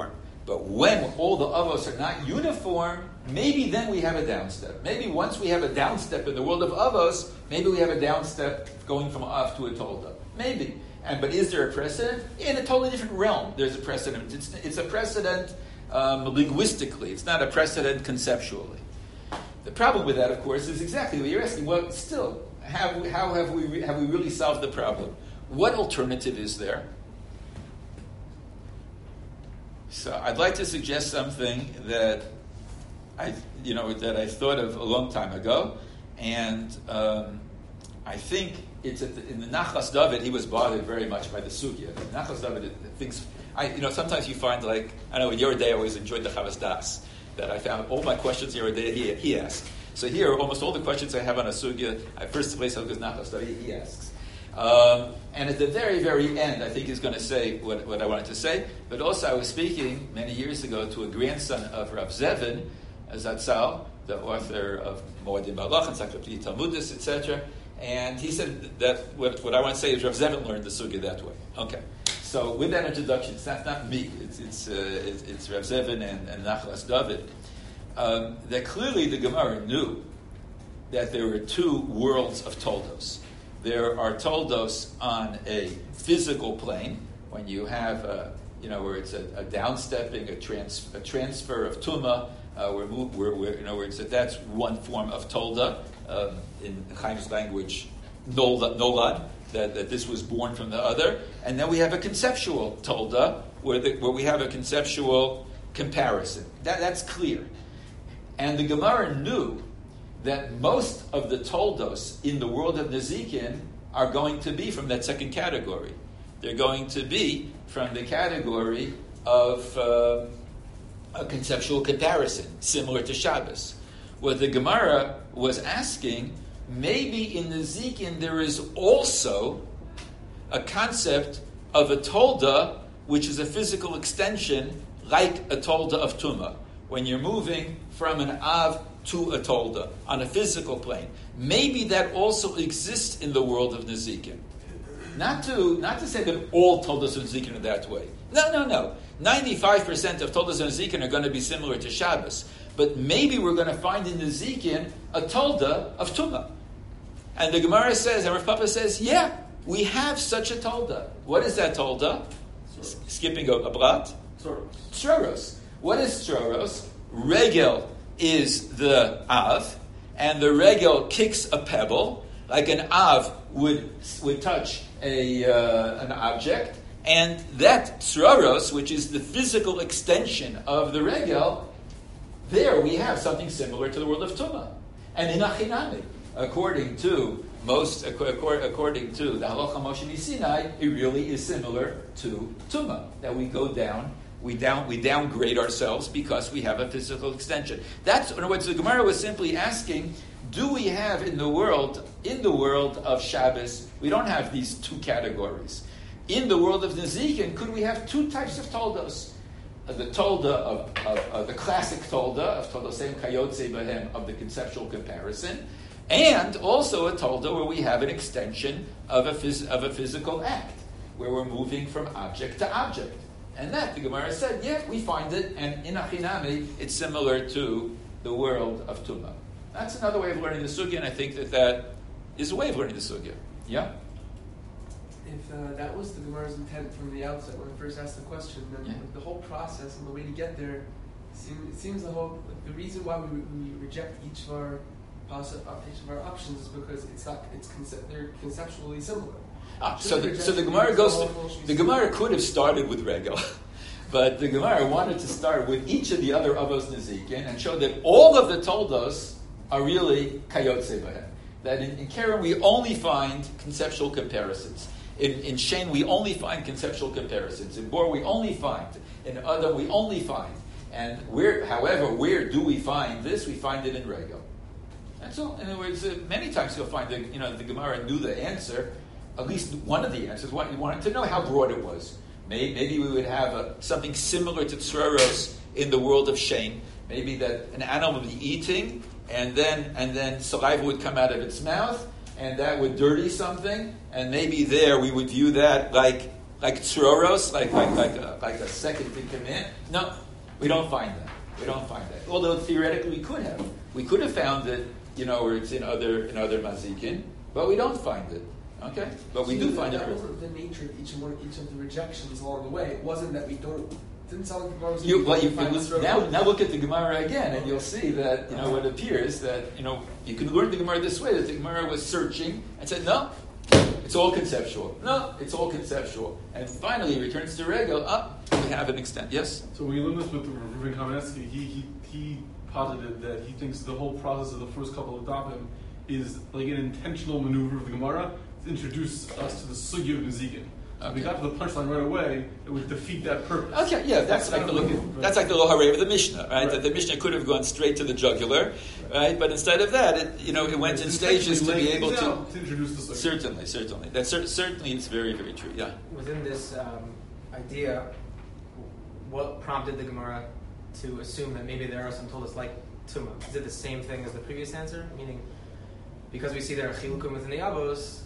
But when all the avos are not uniform, maybe then we have a downstep. Maybe once we have a downstep in the world of avos, maybe we have a downstep going from av to a tolda. Maybe. But is there a precedent? In a totally different realm, there's a precedent. It's a precedent linguistically. It's not a precedent conceptually. The problem with that, of course, is exactly what you're asking. Well, still, how have we really solved the problem? What alternative is there? So I'd like to suggest something that I thought of a long time ago, and I think it's in the Nachlas David. He was bothered very much by the sugya. Nachlas David thinks. Sometimes you find in your day I always enjoyed the Chavas Das, that I found all my questions in your day he asked. So here, almost all the questions I have on a sugya, first place I'll go to Nachlas David, he asks. And at the very, very end, I think he's going to say what I wanted to say. But also, I was speaking many years ago to a grandson of Rav Zevin Zatzal, the author of Moedim Balach, Encyclopedia Talmudis, etc. And he said that what I want to say is Rav Zevin learned the sugya that way. Okay. So with that introduction, it's not me. It's Rav Zevin and Nachlas David. That clearly the Gemara knew that there were two worlds of toldos. There are toldos on a physical plane, when you have, where it's a downstepping, a transfer of tuma, that's one form of tolda. In Chaim's language, nolad, that this was born from the other. And then we have a conceptual tolda, where we have a conceptual comparison. That's clear. And the Gemara knew that most of the toldos in the world of Nezikin are going to be from that second category. They're going to be from the category of a conceptual comparison, similar to Shabbos. What the Gemara was asking, maybe in Nezikin there is also a concept of a tolda, which is a physical extension, like a tolda of Tumah. When you're moving from an Av to a tolda on a physical plane. Maybe that also exists in the world of Nezikin. Not to say that all toldas of Nezikin are that way. No. 95% of toldas of Nezikin are going to be similar to Shabbos. But maybe we're going to find in Nezikin a tolda of Tumah. And the Gemara says, and Rav Papa says, yeah, we have such a tolda. What is that tolda? Skipping a blat? Stroros. What is Stroros? Regel is the Av, and the Regel kicks a pebble, like an Av would touch an object, and that Sroros, which is the physical extension of the Regel, there we have something similar to the world of Tumah. And in Achinami, according to the Halacha Moshe Sinai, it really is similar to Tumah, that we go down. We downgrade ourselves because we have a physical extension. That's, in other words, the Gemara was simply asking, do we have in the world of Shabbos, we don't have these two categories. In the world of Nezikin, could we have two types of toldos? The tolda of the classic tolda, of toldoseim kayotze behem, of the conceptual comparison, and also a tolda where we have an extension of a physical act, where we're moving from object to object. And that, the Gemara said, yeah, we find it, and in Achinami, it's similar to the world of Tumah. That's another way of learning the sugya, and I think that is a way of learning the sugya. Yeah? If that was the Gemara's intent from the outset when I first asked the question, then the whole process and the way to get there, it seems the reason why we reject each of our options is because they're conceptually similar. So the Gemara the Gemara could have started with Regel, but the Gemara wanted to start with each of the other Avos Nezikin and show that all of the Toldos are really Kayotze Bahem. That in Keren we only find conceptual comparisons. In Shane we only find conceptual comparisons. In Bor we only find. In Adam we only find. And where do we find this? We find it in Regel. That's all. In other words, many times you'll find the Gemara knew the answer. At least one of the answers. You wanted to know how broad it was. Maybe we would have something similar to Tzroros in the world of Shane. Maybe that an animal would be eating, and then saliva would come out of its mouth, and that would dirty something, and maybe there we would view that like Tzroros, like a second in command. No, We don't find that. Although theoretically we could have. We could have found it, where it's in other mazikin, but we don't find it. Okay? But we do find it. That wasn't the nature of each of the rejections along the way. It wasn't that we don't. Didn't sound like the Gemara was now look at the Gemara again, and you'll see that what appears that you can learn the Gemara this way, that the Gemara was searching and said, no, it's all conceptual. No, it's all conceptual. And finally he returns to Regel. We have an extent. Yes? So when you learn this with Reuven Kamenetsky, he posited that he thinks the whole process of the first couple of dafim is like an intentional maneuver of the Gemara to introduce us to the sugya of Nezikin. So if we got to the punchline right away, it would defeat that purpose. Okay, yeah, that's like the lo harei of the Mishnah, right? That the Mishnah could have gone straight to the jugular, right? But instead of that, it went in stages to be able to introduce the sugya. Certainly. That certainly is very, very true. Yeah. Within this idea, what prompted the Gemara to assume that maybe there are some tolas like Tuma? Is it the same thing as the previous answer? Meaning, because we see there are chilukim within the avos.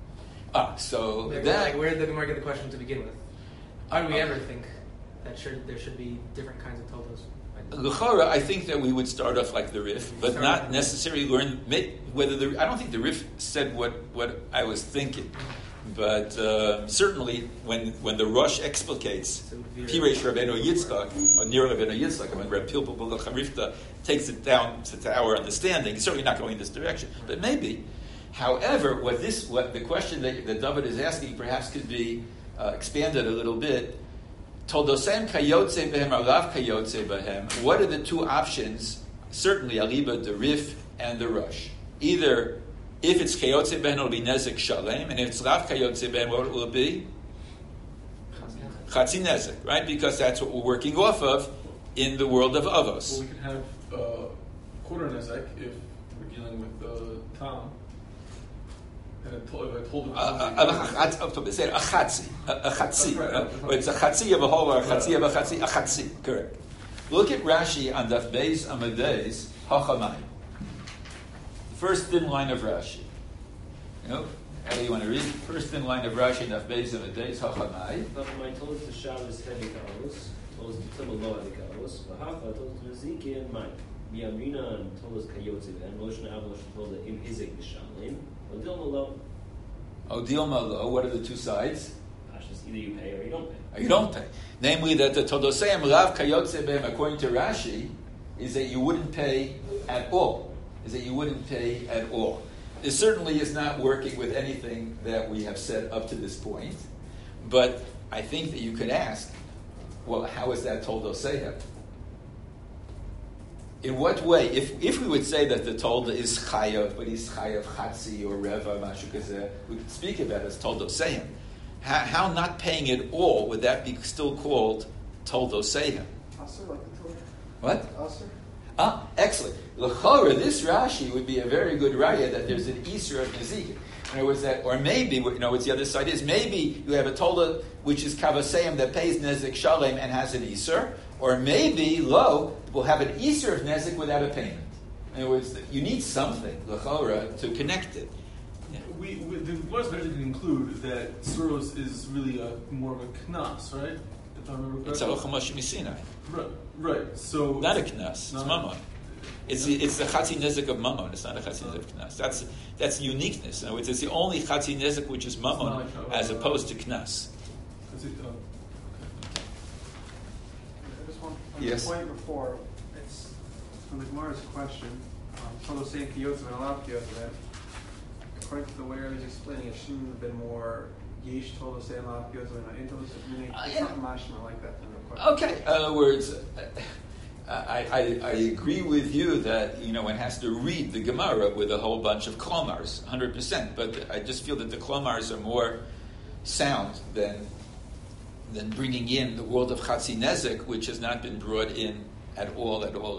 So where did the Gemara get the question to begin with? Why do we ever think that there should be different kinds of tolos? L'chara, I think that we would start off like the Rif, but not necessarily learn whether I don't think the Rif said what I was thinking, but certainly when the Rosh explicates Piresh Rabbeinu Yitzchak or Nir Rabbeinu Yitzchak, when Reb Pilpul B'Gach Harifta takes it down to our understanding, it's certainly not going in this direction, but maybe. However, what the question that David is asking perhaps could be expanded a little bit. Toldosem kayotze behem or lav kayotze behem. What are the two options? Certainly, aliba, the Rif, and the Rosh. Either, if it's kayotze behem, it'll be nezek shalem, and if it's lav kayotze behem, what will it be? Chatzi nezek, right? Because that's what we're working off of in the world of avos. Well, we can have quarter nezek if we're dealing with Tom. And if I told him a chatzi. It's a chatzi of a whole, or a chatzi of a chatzi, a chatzi. Correct. Look at Rashi on Daf Beis Amadeis Hachamai. First thin line of Rashi. How do you want to read? First thin line of Rashi, Daf Beis Amadeis Hachamai. Hachamai told us to Shabbos Hedikaos, told us to Timalo Hedikaos, Vahafa told us to Nezikin Mike. Yamrina and told us Kayotze and Roshna Avlosh told us Im Hizek B'Shalim. Odil Malo. Odil Malo. What are the two sides? Either you pay or you don't pay. Or you don't pay. Namely, that the Todoseim Rav Kayotze Behem, according to Rashi, is that you wouldn't pay at all. This certainly is not working with anything that we have said up to this point. But I think that you could ask, well, how is that Todoseim? In what way, if we would say that the Tolda is Chayav, but he's Chayav Chatzi or Reva, Mashu Kazeh, we could speak about it as Toldoseim. How not paying it all, would that be still called Toldoseim? Aser, like the Torah. What? Aser. Excellent. L'chora, this Rashi would be a very good raya that there's an Easter of Nezikin. In other words, or maybe, what's the other side is, maybe you have a Tolda which is Kavaseim that pays Nezek Shalem and has an Easter, or maybe, will have an Easter of Nezek without a payment. In other words, you need something, l'chora, to connect it. Yeah. The Gemara's going to conclude that Suros is really more of a knas, right? If I remember correctly. It's a Chochamosh Misinai. Right. So not a knas. It's mamon. It's the Chatzi Nezek of mamon. It's not a Chatzi Nezek of knas. That's uniqueness. In other words, it's the only Chatzi Nezek which is mamon as opposed to knas. On the point before, it's on the Gemara's question, Tolo saying Kiyotze and Alav Kiyotze, according to the way Rebbe is explaining, it shouldn't have been more Yesh Tolo saying Alav Kiyotze and Into meaning something mashma like that. Okay, in other words, I agree with you that one has to read the Gemara with a whole bunch of klomars, 100%. But I just feel that the klomars are more sound than bringing in the world of Chatzi Nezek, which has not been brought in at all.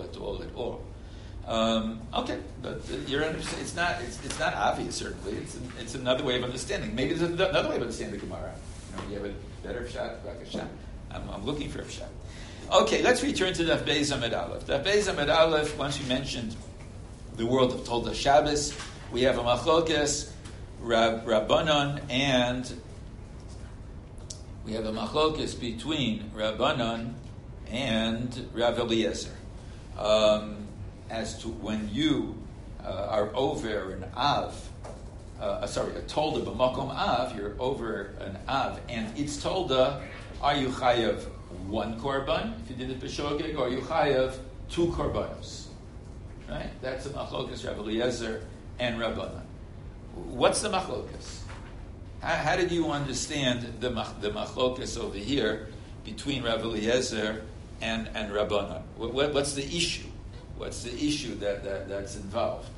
Okay, but you're understanding. It's not obvious. Certainly, it's another way of understanding. Maybe there's another way of understanding the Gemara. You have a better shot, like a shot. I'm looking for a shot. Okay, let's return to Daf Beis Amud Aleph. Daf Beis Amud Aleph. Once we mentioned the world of Tolda Shabbos, we have a machlokes Rabbanon and. We have a machlokes between Rabbanon and Rav Eliezer. As to when you are over an Av, a Tolda b'makom Av, you're over an Av, and it's Tolda, are you chayav one korban, if you did it b'shogeg, or are you chayav two korbanos? Right? That's the machlokas Rav Eliezer and Rabbanan. What's the machlokas? How did you understand the machlokas over here between Rav Eliezer and Rabbanan? What's the issue? What's the issue that's involved?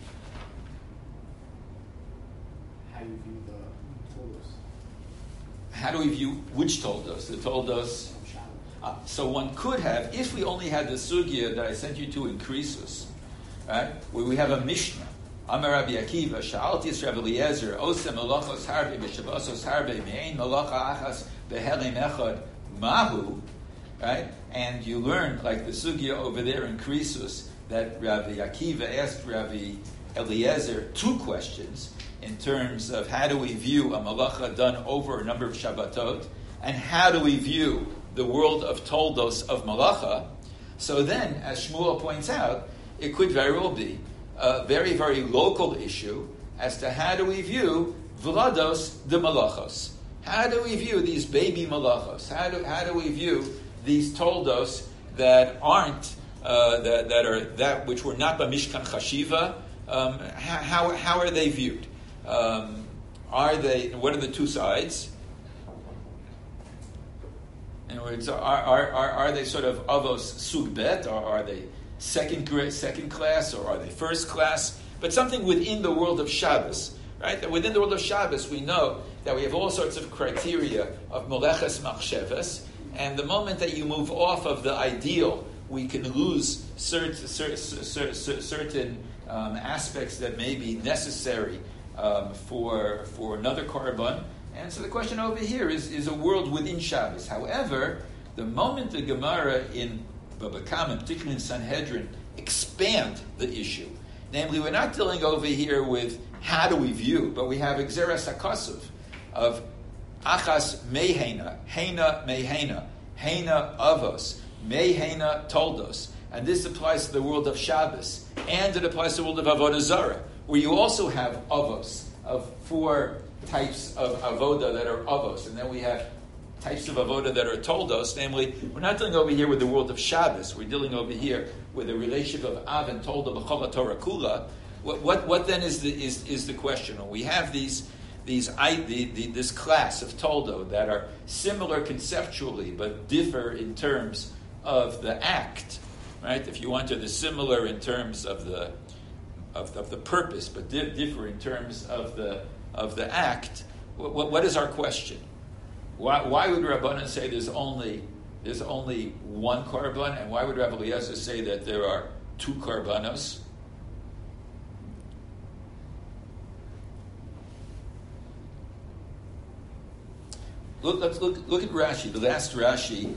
How do you view the Toldos? How do we view which Toldos? The Toldos. So one could have, if we only had the sugya that I sent you to in Krisus, right, where we have a Mishnah. Amar Rabbi Akiva, Sha'altis Rav Eliezer, Osem Malachos Harbe, B'Shabbosos Harbe, Me'ein Malacha Achas, Be'helim Echad, Mahu, right? And you learn, like the sugya over there in Krisus, that Rabbi Akiva asked Rabbi Eliezer two questions in terms of how do we view a malacha done over a number of Shabbatot, and how do we view the world of Toldos of malacha. So then, as Shmuel points out, it could very well be a very, very local issue as to how do we view Vlados de Malachos. How do we view these baby malachos? How do we view these Toldos that aren't that which were not b'mishkan chashiva? How are they viewed? Are they? What are the two sides? In other words, are they sort of avos sug bet, or are they second class, or are they first class? But something within the world of Shabbos, right? That within the world of Shabbos, we know that we have all sorts of criteria of moleches machsheves, and the moment that you move off of the ideal, we can lose certain aspects that may be necessary for another korban. And so the question over here is a world within Shabbos. However, the moment the Gemara in Baba Kama, particularly in Sanhedrin, expand the issue, namely, we're not dealing over here with how do we view, but we have Exeras HaKasuv of Achas Mehena, Hena Mehena, Hena Avos, Mehena Toldos. And this applies to the world of Shabbos, and it applies to the world of Avodah Zarah, where you also have Avos of four types of avoda that are avos, and then we have types of avoda that are toldos. Namely, we're not dealing over here with the world of Shabbos. We're dealing over here with the relationship of Av and Tolda b'chol Torah kula. What then is the question? When we have this class of Toldo that are similar conceptually but differ in terms of the act, right? If you want to, they're similar in terms of the purpose, but differ in terms of the act. What is our question? Why would Rabbanan say there's only one korban, and why would Rabbi Eliezer say that there are two korbanos? Let's look at Rashi, the last Rashi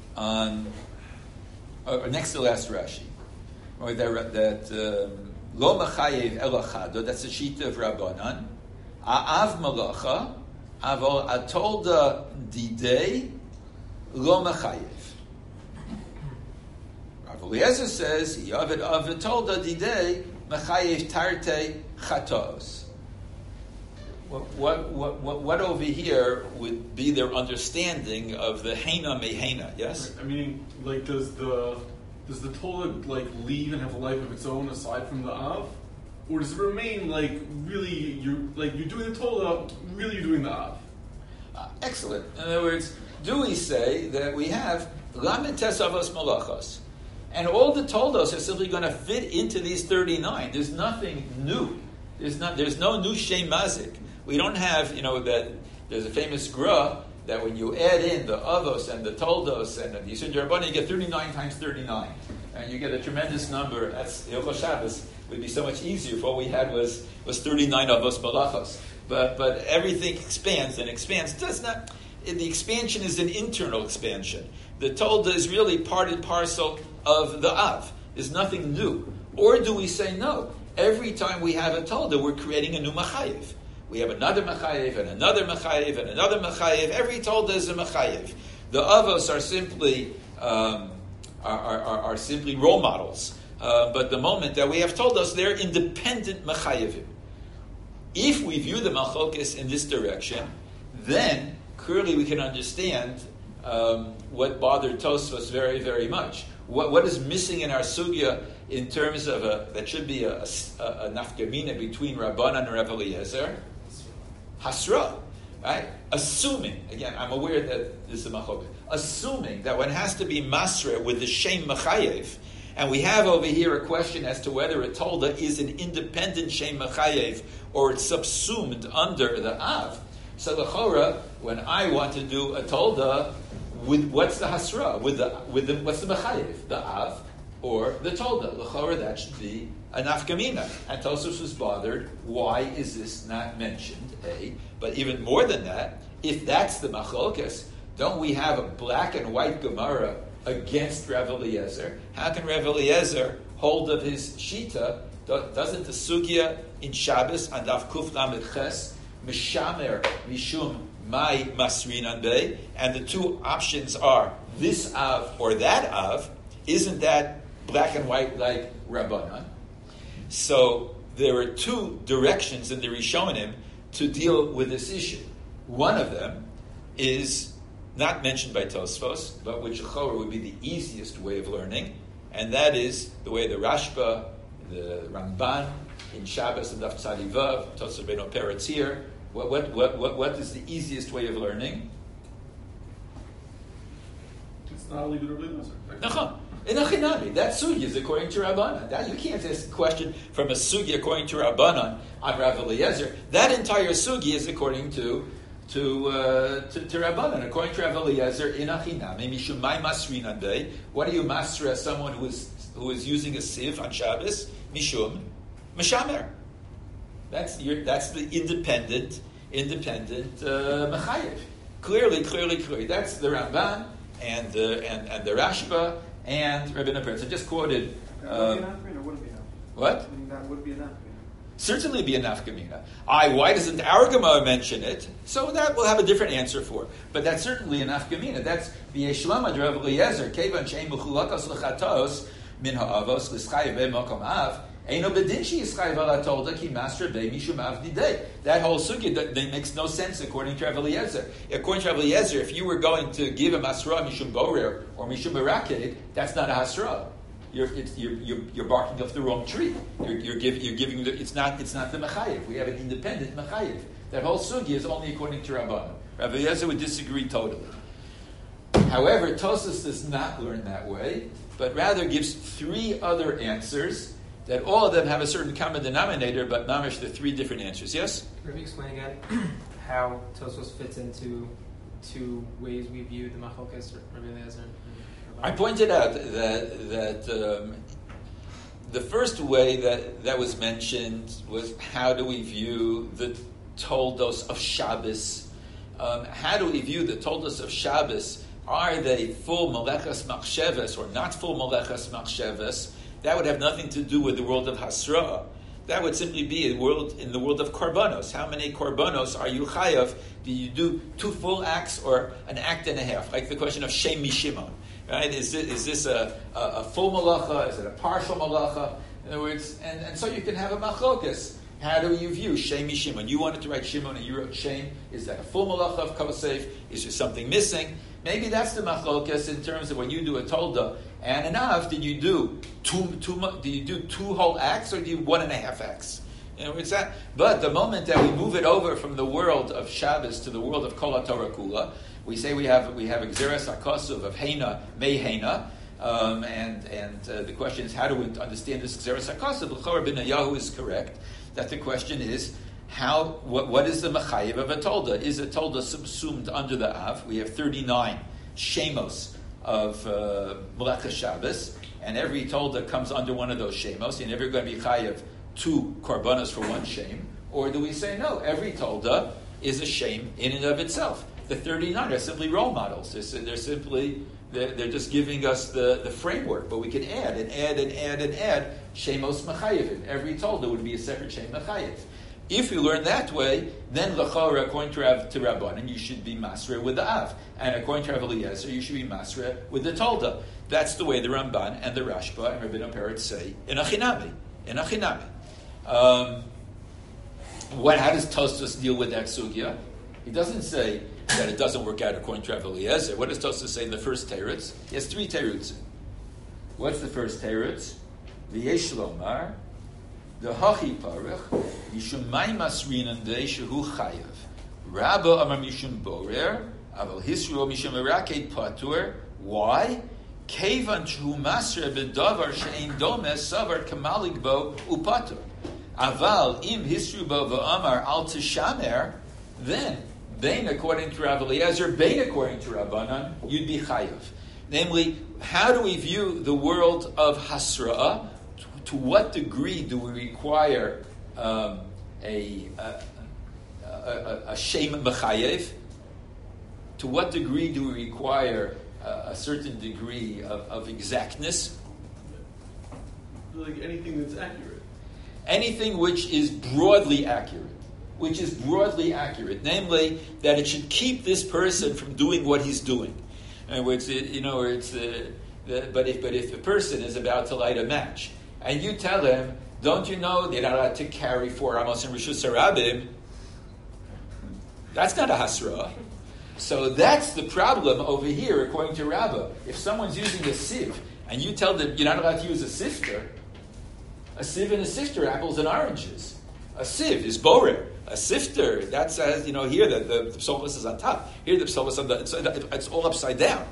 or next to the last Rashi, or that lo machayev elachado. That's the shita of Rabbanan. A'av malacha, avol atolda didei lo machayev. Rav Eliezer says, Yavid avatolda didei machayev tarte chatos. What over here would be their understanding of the hena mehena? Yes. I mean, like, does the Torah like leave and have a life of its own aside from the Av? Or does it remain like really you're doing the Torah, really you're doing the Av? Excellent. In other words, do we say that we have lamed tes avos malachos, and all the toldos are simply going to fit into these 39? There's nothing new. There's no new shem mazik. We don't have, that there's a famous gra that when you add in the avos and the toldos and the Yisud Rabbanan, you get 39 times 39. And you get a tremendous number. That's Hilchos Shabbos. It would be so much easier if all we had was 39 avos balachos. But everything expands and expands. The expansion is an internal expansion. The tolda is really part and parcel of the av. There's nothing new. Or do we say no? Every time we have a tolda, we're creating a new machayev. We have another machayev and another machayev and another machayev. Every tolda is a machayev. The avos are simply are simply role models. But the moment that we have told us they're independent mechayevim. If we view the machlokes in this direction, then clearly we can understand what bothered Tosfos very, very much. What is missing in our sugya in terms of that should be a nafkamina between Rabbanan and Rav Eliezer? Hasra, right? Assuming, again, I'm aware that this is a machlokes, assuming that one has to be masra with the shem mechayev, and we have over here a question as to whether a tolda is an independent shem mechayev or it's subsumed under the av. So the chora, when I want to do a tolda, with what's the hasra? With the what's the mechayev? The av or the tolda? The chora, that should be a nafkamina. And Tosfos was bothered. Why is this not mentioned? But even more than that, if that's the machlokes, don't we have a black and white Gemara against Rav Eliezer? How can Rav Eliezer hold of his shita? Doesn't the sugya in Shabbos and Daf Kuf Lamed Ches mishamer mishum mai masrinan bei, and the two options are this av or that av? Isn't that black and white like Rabbanan? So there are two directions in the Rishonim to deal with this issue. One of them is not mentioned by Tosfos, but which Chora would be the easiest way of learning, and that is the way the Rashba, the Ramban, in Shabbos and Daf Tzadi Vav, Tosfos Beno Peretz here. What is the easiest way of learning? It's not only good or bad. In a chinami, that sugya is according to Rabbanan. That you can't ask a question from a sugya according to Rabbanan on Rav Eliezer. That entire sugya is according to Rabbanan. According to Rav Eliezer, in a chinami, mishum mai masrinan bei. What do you masra as someone who is using a sieve on Shabbos? Mishum mishamer. That's the independent mechayev. Clearly. That's the Ramban and the Rashba and Rabbi Peretz. I just quoted. Would be an nafkamina or wouldn't be enough? What? I mean, that would be a nafkamina. Certainly be a nafkamina. Why doesn't our Gemara mention it? So that we'll have a different answer for. But that's certainly a nafkamina. That's v'yeshlamad Rav Eliezer kevan she'en mechulakos lechatos min ha'avos l'schayev be'makom av. That whole sugya that makes no sense according to Rav Eliezer. According to Rav Eliezer, if you were going to give a masra mishum borer or mishum baraked, that's not a hasra. You're barking up the wrong tree. You're giving it's not the mechayev. We have an independent mechayev. That whole sugya is only according to Rabbanan. Rav Eliezer would disagree totally. However, Tosfos does not learn that way, but rather gives three other answers. That all of them have a certain common denominator, but mamish the three different answers. Yes? Can you explain again how Tosfos fits into two ways we view the machlokes or Rabbi Eliezer? I pointed out that the first way that was mentioned was how do we view the toldos of Shabbos? How do we view the toldos of Shabbos? Are they full meleches machsheves or not full meleches machsheves? That would have nothing to do with the world of Hasra. That would simply be in the world of Korbanos. How many Korbanos are you chayav? Do you do 2 full acts or an act and a half? Like the question of Shem Mishimon. Right? Is this a full malacha? Is it a partial malacha? In other words, and so you can have a machlokas. How do you view Shem Mishimon? You wanted to write Shimon and you wrote Shem. Is that a full malacha of kosef? Is there something missing? Maybe that's the machlokas in terms of when you do a tolda and an av. Did you do two whole acts or do you 1.5 acts? You know, it's that. But the moment that we move it over from the world of Shabbos to the world of Kol HaTorah Kula, we say we have Gzeras HaKosov of Heina, Mei Heina, and the question is how do we understand this Gzeras HaKosov? L'chor ben Yahu is correct that the question is what is the mechayev of a tolda? Is a tolda subsumed under the av? We have 39 shemos of Melechas Shabbos, and every tolda comes under one of those shemos. You're never going to be chayev 2 korbanos for 1 shem. Or do we say no? Every tolda is a shem in and of itself. The 39 are simply role models. They're just giving us the framework, but we can add and add and add and add shemos mechayevin. Every tolda would be a separate shem mechayev. If you learn that way, then l'chora, according to Rabbanan, you should be masre with the Av. And according to Rav Eliezer, you should be masre with the Tolda. That's the way the Ramban and the Rashba and Rabbeinu Peretz say in Achinami. How does Tosfos deal with that sugya? He doesn't say that it doesn't work out according to Rav Eliezer. What does Tosfos say in the first teretz? He has 3 terutzim. What's the first teretz? V'yesh lomar, the hachi parich, mishum may masrinan de shehu chayav. Rabba amar mishum borer, aval hisru mishum meraked patur. Why? Kevan shehu masre bedavar she'ein domeh savar kamalig bo upatur. Aval im hisru bo v'amar al tishamer, then Bain according to Rav Eliezer, Bain according to Rabbanan, you'd be chayav. Namely, how do we view the world of Hasra'ah? To what degree do we require a shem mechayev? To what degree do we require a certain degree of exactness? Like anything that's accurate. Anything which is broadly accurate. Namely, that it should keep this person from doing what he's doing. In other words, but if a person is about to light a match, and you tell him, don't you know they're not allowed to carry 4 amos in Rishus Harabim, that's not a hasra. So that's the problem over here, according to Rabbah. If someone's using a sieve, and you tell them you're not allowed to use a sieve and a sifter, apples and oranges. A sieve is borer. A sifter, that's here the psalmist is on top. Here the psalmist on it's all upside down.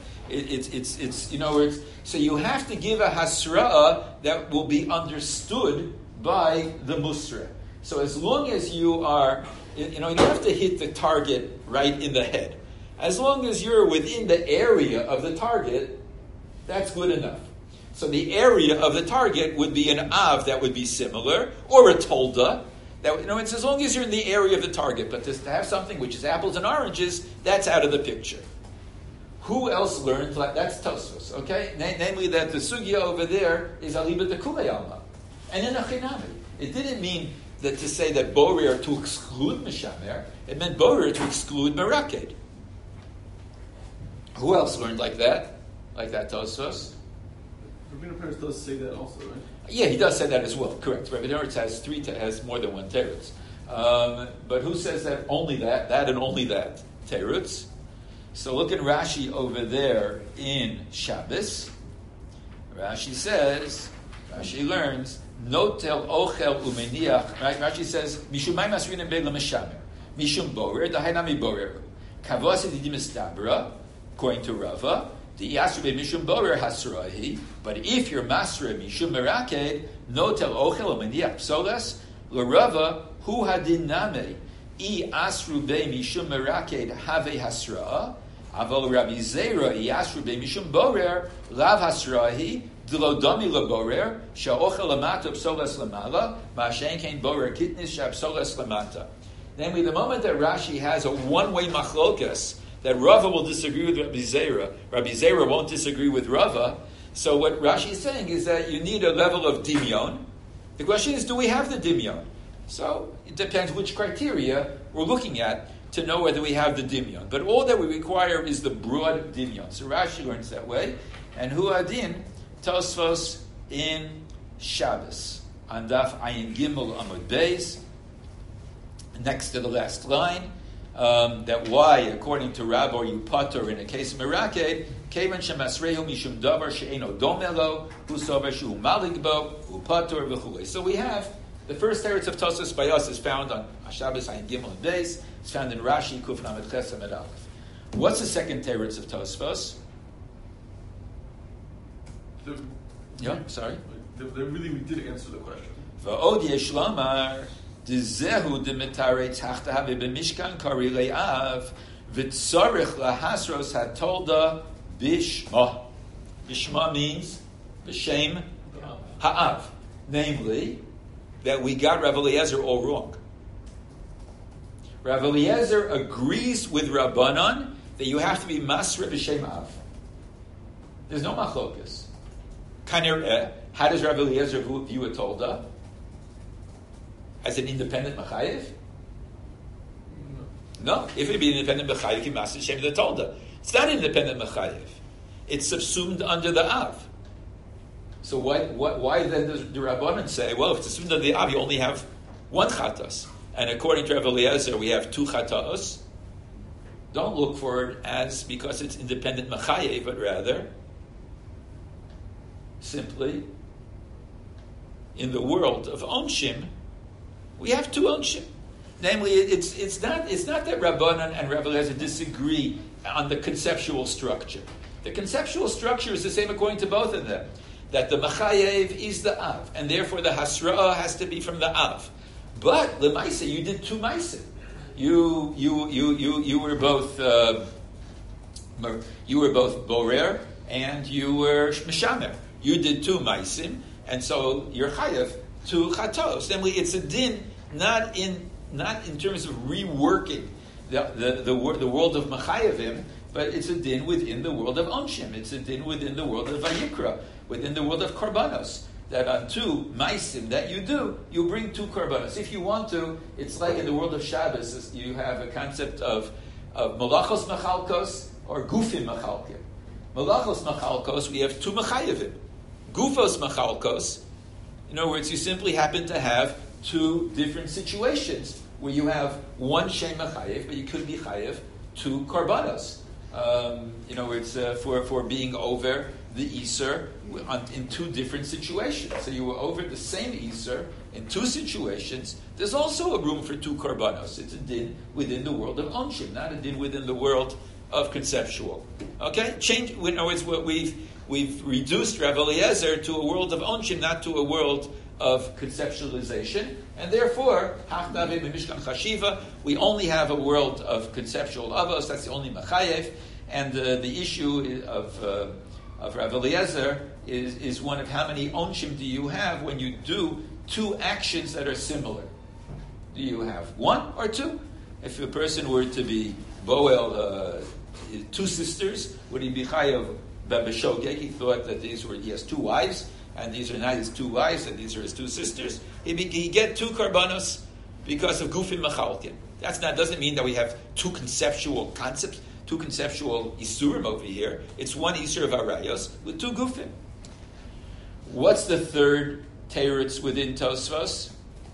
So you have to give a hasra'ah that will be understood by the musra. So as long as you are, you don't have to hit the target right in the head. As long as you're within the area of the target, that's good enough. So the area of the target would be an av that would be similar, or a tolda. It's as long as you're in the area of the target, but to have something which is apples and oranges, that's out of the picture. Who else learned? That's Tosfos, okay? Namely that the sugya over there is aliba de kulei alma. And in Achinami. It didn't mean that to say that borer to exclude mishamer, it meant borer to exclude meraked. Who else learned like that? Like that Tosfos? Rabbeinu Peretz does say that also, right? Yeah, he does say that as well. Correct. Rabbeinu Peretz has more than one teretz. But who says that only that and only that teretz? So look at Rashi over there in Shabbos. Rashi learns, notel ochel umeniach. Right? Rashi says, mishum may masrin and begla meshamer. Mishum borer, dahainami borer. Kavos edidim estabra, according to Rava. The Yasru Mishum Borer Hasrahi, but if you're Masra Mishum Meraked, Notel Ochel Omeniach Psolas, Larava, Hu Hadin Name, I Asru Be Mishum Meraked Have Hasra, Aval Rabbi Zera, I Asru Be Mishum Borer, Lav Hasrahi, Dilodami Laborer, Sha'ochel Lamata Psolas Lamala, Mashen Kain Borer Kitnis Shab Psolas Lamata. Namely, the moment that Rashi has a one-way machlokas, that Rava will disagree with Rabbi Zera won't disagree with Rava. So what Rashi is saying is that you need a level of dimyon. The question is, do we have the dimyon? So it depends which criteria we're looking at to know whether we have the dimyon. But all that we require is the broad dimyon. So Rashi learns that way. And Hu Adin, Tosfos in Shabbos. On Daf Ayin Gimel Amud Beis, next to the last line, that why, according to Rabbi, you pater in a case of Meraked, Kevan shemasrehu mishum davar she'eno domelo, hu sover shehu maligbo, hu pater v'chulei. So we have the first teretz of Tosfos by us is found on Shabbos Ayin Gimel and Beis. It's found in Rashi Kuf Lamed Ches Amud Aleph. What's the second teretz of Tosfos? Sorry. We did answer the question. Va'od yesh lamar. Dizehu demitare tachtahave b'mishkan kari le'av v'tzarich lahasros hatolda bishma. Bishma means b'shem ha'av. Namely, that we got Rav Eliezer all wrong. Rav Eliezer agrees with Rabbanan that you have to be masre b'shem av. There's no machlokas. How does Rav Eliezer view a tolda? as an independent Machayev? No. If it be an independent Machayev, you must Shem the Tolda. It's not independent Machayev. It's subsumed under the Av. So why then does the Rabbanan say, well, if it's subsumed under the Av, you only have one Chatas. And according to Rav Eliezer, we have two Chatas. Don't look for it as because it's independent Machayev, but rather simply in the world of Onshim, we have two Onshim. Namely, it's not that Rabbanan and Rav Eliezer disagree on the conceptual structure. The conceptual structure is the same according to both of them. That the Machayev is the Av, and therefore the Hasra'ah has to be from the Av. But Lemaisa, you did two Maisim. You were both Borer and you were Mishamer. You did two Maisim, and so you're Chayev two Chatos. Namely, it's a din not in terms of reworking the world of Machayevim, but it's a din within the world of Onshim. It's a din within the world of Vayikra, within the world of Korbanos. That on two Maisim that you do, you bring two Korbanos. If you want to, it's like in the world of Shabbos, you have a concept of Malachos Machalkos or Gufim Machalkim. Malachos Machalkos, we have two Machayevim. Gufos Machalkos, in other words, you simply happen to have two different situations where you have one Shem Machayev, but you could be Chayev two Korbanos. In other words, for being over the Iser in two different situations. So you were over the same Iser in two situations. There's also a room for two Korbanos. It's a din within the world of Onshim, not a din within the world of conceptual. Okay? Change. In other words, we've reduced Rav Eliezer to a world of Onshim, not to a world of conceptualization, and therefore, we only have a world of conceptual avos. That's the only machayev, and the issue of Rav Eliezer is one of how many onshim do you have when you do two actions that are similar? Do you have one or two? If a person were to be Boel, two sisters, would he be chayav b'shogeg? He thought that he has two wives, and these are not his two wives, and these are his two sisters. He get two karbanos because of gufim machalkin. Doesn't mean that we have two conceptual concepts, two conceptual isurim over here. It's one isur of arayos with two gufim. What's the third teretz within Tosfos?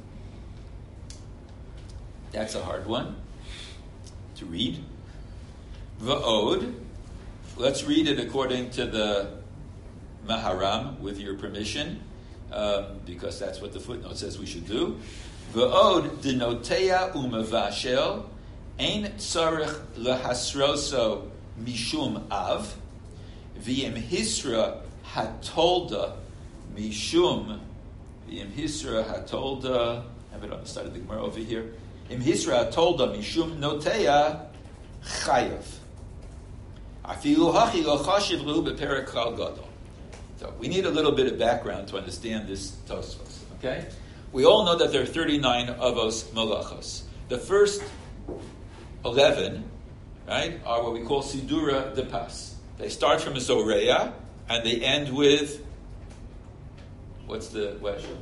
That's a hard one to read. Va'od. Let's read it according to the Maharam, with your permission, because that's what the footnote says we should do. V'od denotea umavashel ein tzarich lehasroso mishum av v'im hisra hatolda mishum v'im hisra hatolda. I have it on the side of the Gemara over here. Im hisra hatolda mishum notea chayav. Afilu hachi lo chashiv lu beperek chal gadol. So we need a little bit of background to understand this Tosfos. Okay, we all know that there are 39 avos malachos. The first 11, right, are what we call sidura de pas. They start from a zoreya and they end with what's the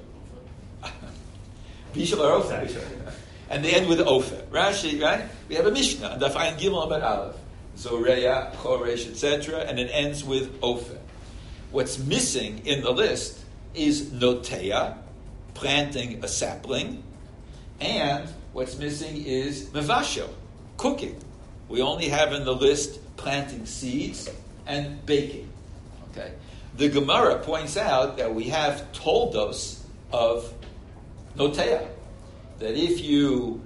bishul or ofer, and they end with ofer. Rashi, right? We have a mishnah and daf ayin gimel about aleph, zoreya, choresh, etc., and it ends with ofer. What's missing in the list is notea, planting a sapling, and what's missing is mevasho, cooking. We only have in the list planting seeds and baking. Okay, the Gemara points out that we have toldos of notea, that if you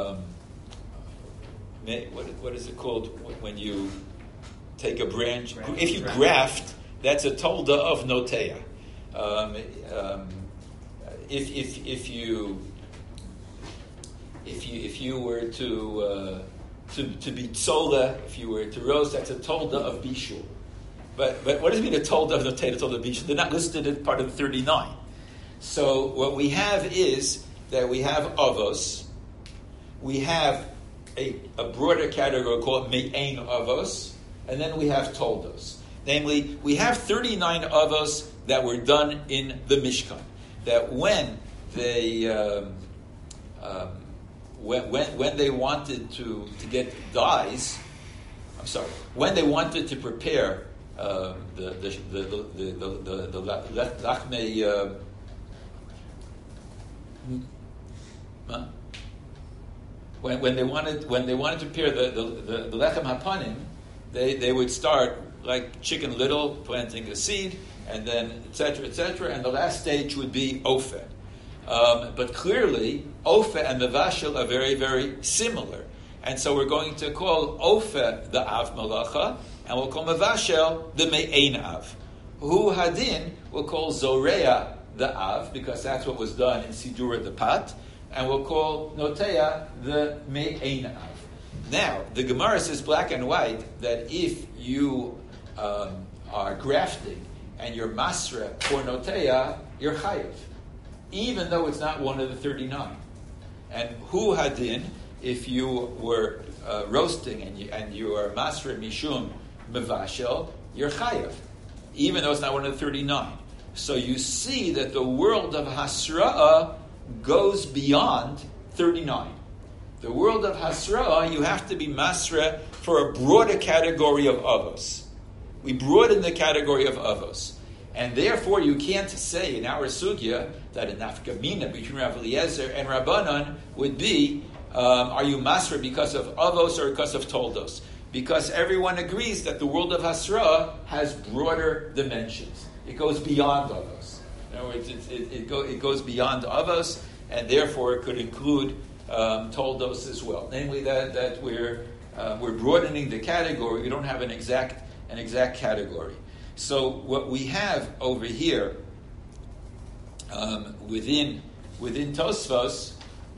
what is it called when you take a branch? If you graft. That's a tolda of notea. If you were to be tzola, if you were to roast, that's a tolda of bishul. But what does it mean a tolda of notea, a tolda of bishul? They're not listed as part of the 39. So what we have is that we have avos, we have a broader category called me'ain avos, and then we have toldos. Namely, we have 39 avos that were done in the Mishkan. That when they when they wanted to get dyes, when they wanted to prepare the lachmei, when they wanted to prepare the lechem hapanim, they would start like Chicken Little, planting a seed, and then etc., and the last stage would be Opheh. But clearly, Opheh and the Vashel are very, very similar. And so we're going to call Opheh the Av Malacha, and we'll call Mavashel the Me'ein Av. Hu Hadin we'll call Zorea the Av, because that's what was done in Sidura the Pat, and we'll call Notea the Me'ein Av. Now, the Gemara says black and white that if you are grafting and you're masra for Notea, you're chayiv, even though it's not one of the 39. And Hu Hadin, if you were roasting and you are masra mishum mevashel, you're chayiv, even though it's not one of the 39. So you see that the world of Hasra'ah goes beyond 39. The world of Hasra'ah, you have to be masra for a broader category of avos. We broaden the category of avos. And therefore you can't say in our sugya that a nafkamina between Rav Eliezer and Rabbanan would be, are you masra because of avos or because of toldos? Because everyone agrees that the world of Hasra'ah has broader dimensions. It goes beyond avos. In other words, it goes beyond avos, and therefore it could include toldos as well. Namely, that we're broadening the category. We don't have an exact category. So what we have over here within Tosfos,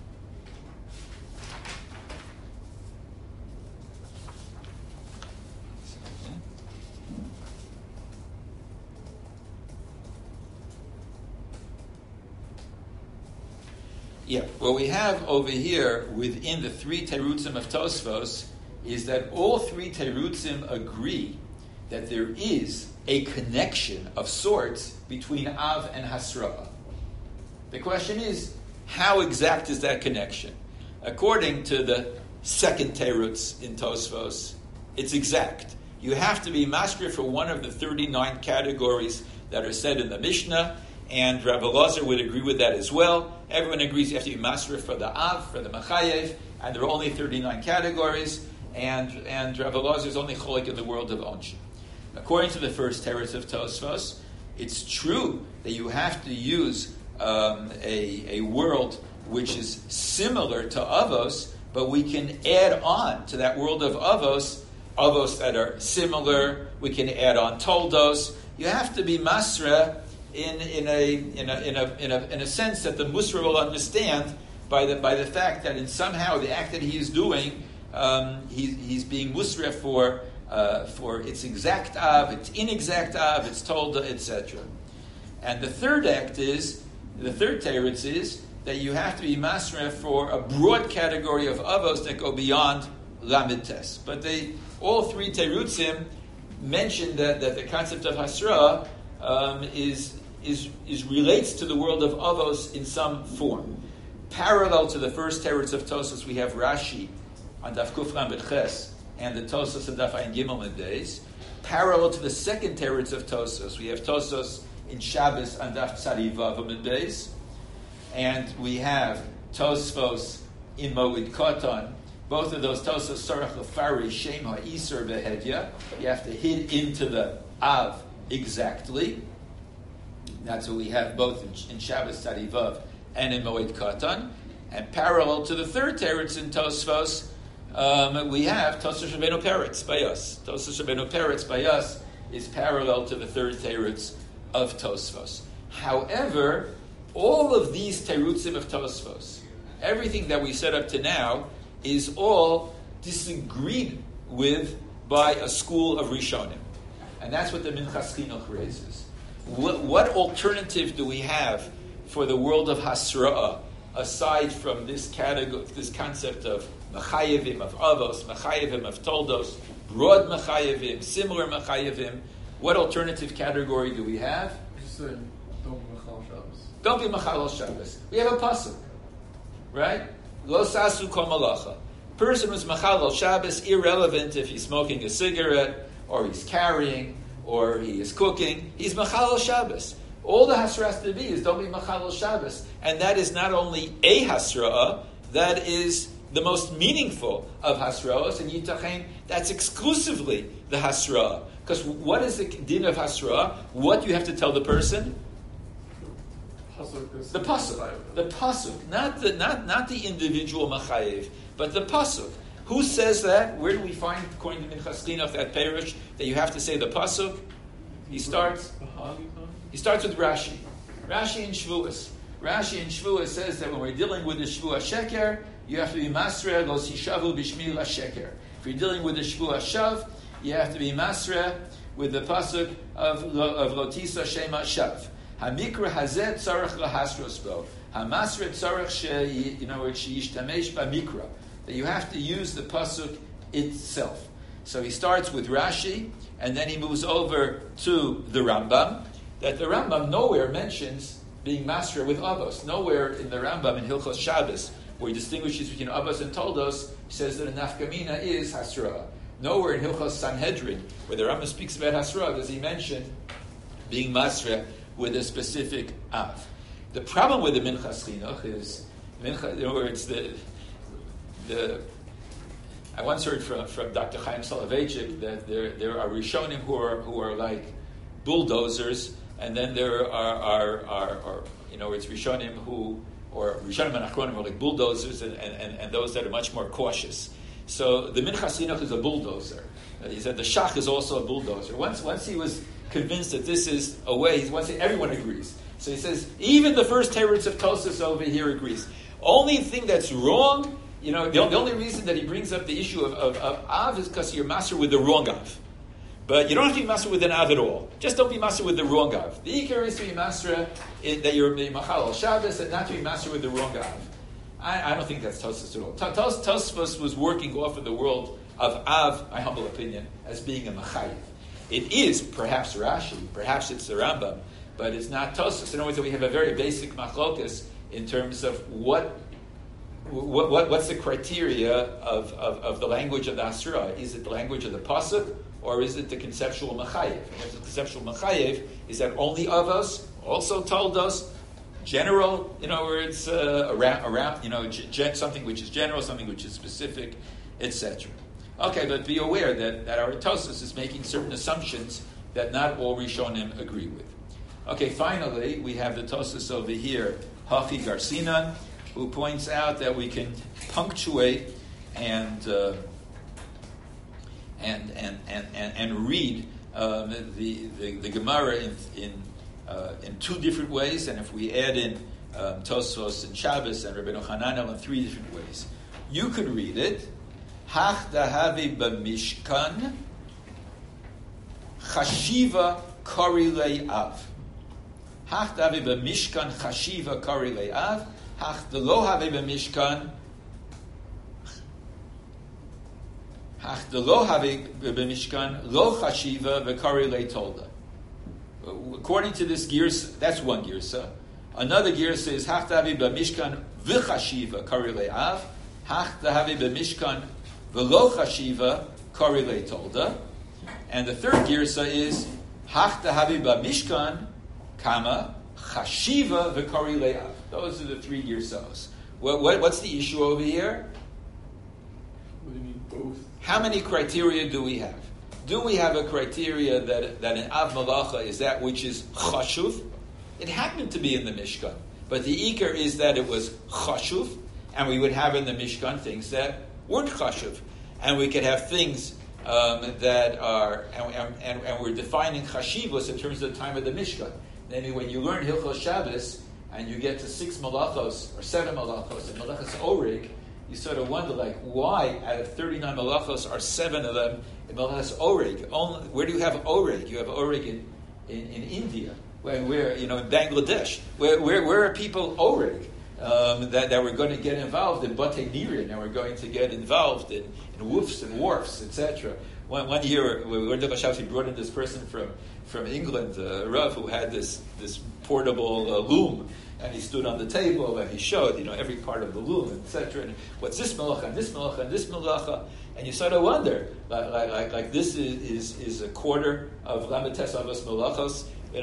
what we have over here within the three terutzim of Tosfos is that all three terutzim agree that there is a connection of sorts between Av and Hasra'ah. The question is, how exact is that connection? According to the second terutz in Tosfos, it's exact. You have to be masker for one of the 39 categories that are said in the Mishnah, and Rav Elazar would agree with that as well. Everyone agrees you have to be masker for the Av, for the Machayev, and there are only 39 categories, and Rav Elazar is only cholik in the world of Onshin. According to the first teretz of Tosfos, it's true that you have to use a world which is similar to Avos, but we can add on to that world of Avos that are similar. We can add on Toldos. You have to be Masra in a sense that the Musra will understand by the fact that in somehow the act that he is doing, he's being Musra for its exact Av, its inexact Av, its Tolda, etc. And the third teretz is that you have to be Masra for a broad category of Avos that go beyond Lamed Tes. But all three terutzim mention that the concept of Hasra is relates to the world of Avos in some form. Parallel to the first teretz of Tosas, we have Rashi on Daf Kuf Lamed Ches and the Tosas of Daf Ayin Gimel Medeis. Parallel to the second teretz of Tosas, we have Tosas in Shabbos on Daf Tzadi Vav Medeis, and we have Tosfos in Moed Katan. Both of those Tosas Sarach Lefari Shem HaIsur Behedya. You have to hit into the Av exactly. That's what we have both in Shabbos Tzadi Vav and in Moed Katan. And parallel to the third teretz in Tosfos, we have Tosas Rabbeinu Peretz by us. Tosas Rabbeinu Peretz by us is parallel to the third teretz of Tosfos. However, all of these terutzim of Tosfos, everything that we set up to now, is all disagreed with by a school of Rishonim. And that's what the Minchas Chinuch raises. What alternative do we have for the world of Hasra'ah, aside from this category, this concept of Machayevim, of Avos, Machayevim, of Toldos, broad Machayevim, similar Machayevim? What alternative category do we have? Just don't be Machal Shabbos. Don't be Machal Shabbos. We have a pasuk. right? Lo sasu kol malacha. Person who's machal al Shabbos, irrelevant if he's smoking a cigarette, or he's carrying, or he is cooking, he's machal al Shabbos. All the hasra has to be is don't be machal al Shabbos. And that is not only a hasra'ah, that is the most meaningful of hasra'ahs, and yitachen, that's exclusively the hasra'ah. Because what is the din of hasra'ah? What you have to tell the person? The pasuk. The pasuk. Not the individual machayev, but the pasuk. Who says that? Where do we find, according to Minchas Chinuch, that perush, that you have to say the pasuk? He starts with Rashi. Rashi in Shvuas. Rashi in Shvuas says that when we're dealing with the Shvuah Sheker, you have to be Masre lo sishavu b'shmi la Sheker. If you're dealing with the Shvuah Shav, you have to be Masre with the pasuk of Lotisa Shema Shav. Hamikra hazet tzarech lahasros bo. Hamasre tzarech sheyishtamesh b'mikra. That you have to use the pasuk itself. So he starts with Rashi, and then he moves over to the Rambam. That the Rambam nowhere mentions being masra with avos. Nowhere in the Rambam in Hilchos Shabbos, where he distinguishes between avos and toldos, he says that a nafkamina is hasra. Nowhere in Hilchos Sanhedrin, where the Rambam speaks about hasra, does he mention being masra with a specific av. The problem with the Minchas Chinuch is, in other words, I once heard from Dr. Chaim Soloveitchik that there are Rishonim who are like bulldozers, and then there are it's Rishonim or Rishonim and Achronim are like bulldozers, and those that are much more cautious. So the Minchas Chinuch is a bulldozer. He said the Shach is also a bulldozer. Once he was convinced that this is a way, everyone agrees. So he says, even the first teretz of Tosas over here agrees. Only thing that's wrong, the only reason that he brings up the issue of Av is because you're master with the wrong Av. But you don't have to be master with an Av at all. Just don't be master with the wrong Av. The Ikar is to be master that you're Machal al Shabbos, and not to be master with the wrong Av. I don't think that's Tosas at all. Tosfos was working off of the world of Av, my humble opinion, as being a Machayev. It is perhaps Rashi, perhaps it's the Rambam, but it's not Tosfos. In other words, we have a very basic machlokas in terms of what's the criteria of the language of the Asura. Is it the language of the pasuk, or is it the conceptual machayev? And the conceptual machayev is that only avos, also told us, general, where it's around, something which is general, something which is specific, etc. Okay, but be aware that our Tosfos is making certain assumptions that not all Rishonim agree with. Okay, finally, we have the Tosfos over here, Hachi Garsinan, who points out that we can punctuate and read the Gemara in two different ways, and if we add in Tosfos and Shabbos and Rabbeinu Hananel in three different ways. You could read it, Hach dahavi b'mishkan chashiva kori le'av. Hach dahavi b'mishkan chashiva kori le'av. Hach delo havi b'mishkan lo chashiva v'kori le'tolda. According to this girsa, that's one girsa. Another girsa is Hach dahavi b'mishkan v'chashiva kori le'av. Hach dahavi b'mishkan v'lo chashiva kori le'tolda. And the third girsa is Hach dahavi b'mishkan kama chashiva v'kori le'av. Those are the three girsos. What's the issue over here? What do you mean both? How many criteria do we have? Do we have a criteria that an Av Malacha is that which is chashuv? It happened to be in the Mishkan, but the Iker is that it was chashuv, and we would have in the Mishkan things that weren't chashuv, and we could have things that are, and we're defining chashivos in terms of the time of the Mishkan. Namely, when you learn Hilchos Shabbos and you get to 6 malachos or 7 malachos and malachos orig, you sort of wonder, why out of 39 malachos are 7 of them in malachos orig? Where do you have orig? You have orig in India, where in Bangladesh. Where are people orig that we're going to get involved in Batei Nirin, and we're going to get involved in woofs and wharfs, etc. One year, we brought in this person from England, Rav, who had this portable loom, and he stood on the table and he showed, every part of the loom, etc. And what's this melacha and this melacha and this melacha, and you sort of wonder, like this is a quarter of Lamites Avos Melachos.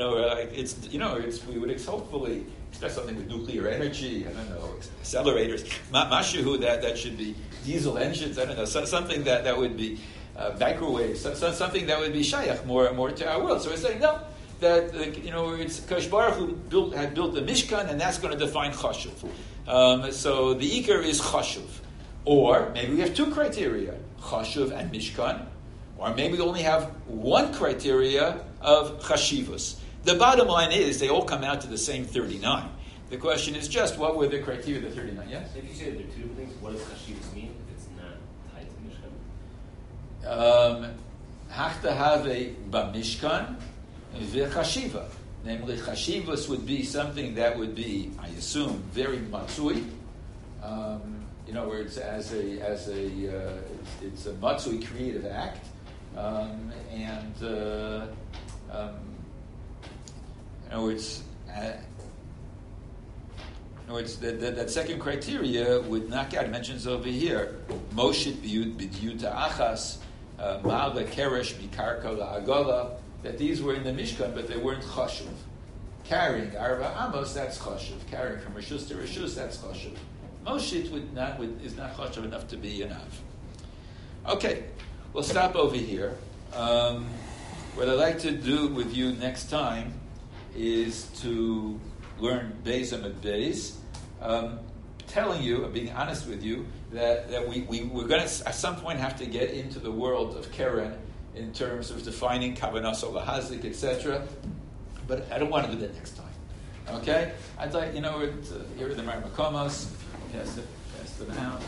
We would hopefully expect something with nuclear energy. I don't know, accelerators, mashahu that should be diesel engines. I don't know, something that would be microwaves, something that would be shayach more to our world. So we're saying no. That it's Kadosh Baruch Hu had built the Mishkan, and that's going to define Chashuv. So the Iker is Chashuv, or maybe we have two criteria: Chashuv and Mishkan, or maybe we only have one criteria of Chashivus. The bottom line is they all come out to the same 39. The question is just what were the criteria of the 39? Yes. So if you say there are two different things, what does Chashivus mean if it's not tied to Mishkan? Hachtahave b'Mishkan. V'chashiva, namely chashivas would be something that would be, I assume, very matzui. Where it's it's a matzui creative act, that second criteria would knock out. It mentions over here, Moshit b'yuta achas, ma'ale keresh mikarka la'agola. That these were in the Mishkan, but they weren't chashuv. Carrying Arba Amos, that's chashuv. Carrying from Rishus to Rishus, that's chashuv. Moshit is not chashuv enough to be enough. Okay, we'll stop over here. What I'd like to do with you next time is to learn Beis Amud Beis. Telling you, being honest with you, that we're going to at some point have to get into the world of Keren in terms of defining Kavanas Olahazik, etc. But I don't want to do that next time. Okay? I'd like, here are the Marmakomos. Pass them out.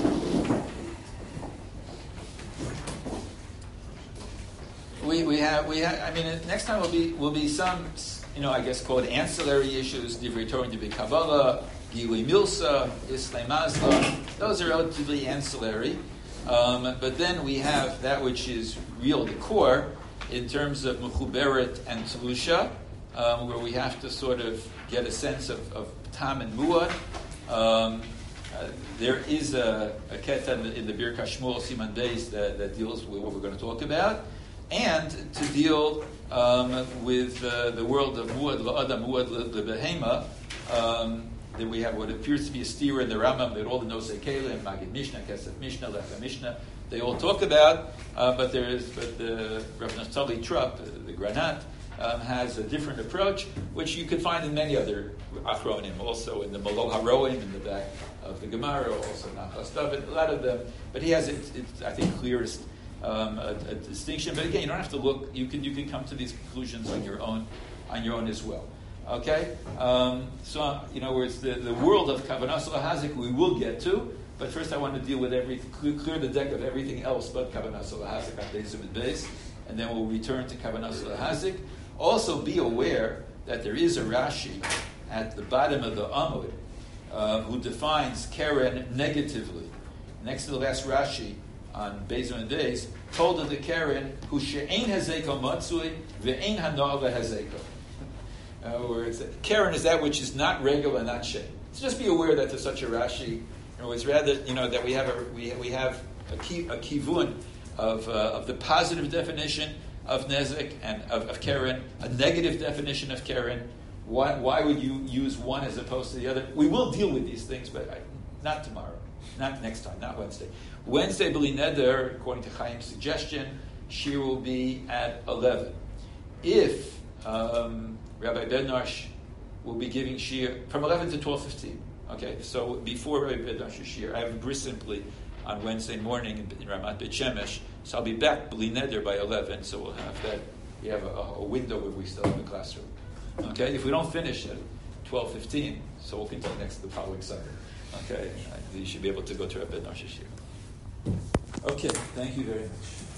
We have. Next time will be some, I guess called ancillary issues. Divrei Torah, Divrei Kabbalah, Gilui Milsa, Islay Mazda. Those are relatively ancillary. But then we have that which is real, the core, in terms of Mechuberet and Telusha, where we have to sort of get a sense of Tam and Muad. There is a keta in the Birkat Shmuel Siman Beis that deals with what we're going to talk about, and to deal with the world of Muad La'adam, Muad Lebehema. Then we have what appears to be a steer in the Rambam that all the Nosei Kelim, Magid Mishnah, Kesef Mishnah, Lecha Mishnah, they all talk about, but the Rav Naftali Trupp, the Granat, has a different approach, which you can find in many other Achronim, also in the Malol Haroim in the back of the Gemara, also Nachas David, a lot of them. But he has I think, clearest a distinction. But again, you don't have to look. You can come to these conclusions on your own as well. Okay, where it's the world of Kavanas Olahazik we will get to, but first I want to deal with clear the deck of everything else but Kavanas Olahazik on Beis Amud Beis, and then we'll return to Kavanas Olahazik. Also, be aware that there is a Rashi at the bottom of the Amud who defines Keren negatively. Next to the last Rashi on Beis Amud Beis, told of the Keren who she'ein hazeko matzui ve'ein hana'ava hazeko. Where it's Keren is that which is not regular and not shay. So just be aware that there's such a Rashi. It's rather that we have a kivun of the positive definition of nezek and of Keren, a negative definition of Keren. Why would you use one as opposed to the other? We will deal with these things, but not tomorrow, not next time, not Wednesday. Wednesday, B'li Neder, according to Chaim's suggestion, Shir will be at 11. If Rabbi Bednarsh will be giving Shir from 11 to 12:15. Okay, so before Rabbi Bednarsh's Shir, I have a bris simply on Wednesday morning in Ramat Beit Shemesh, so I'll be back B'li Neder by 11. So we'll have that. We have a window where we still have a classroom. Okay, if we don't finish at 12:15, so we'll continue the following Sunday. Okay, you should be able to go to Rabbi Bednarsh's Shir. Okay, thank you very much.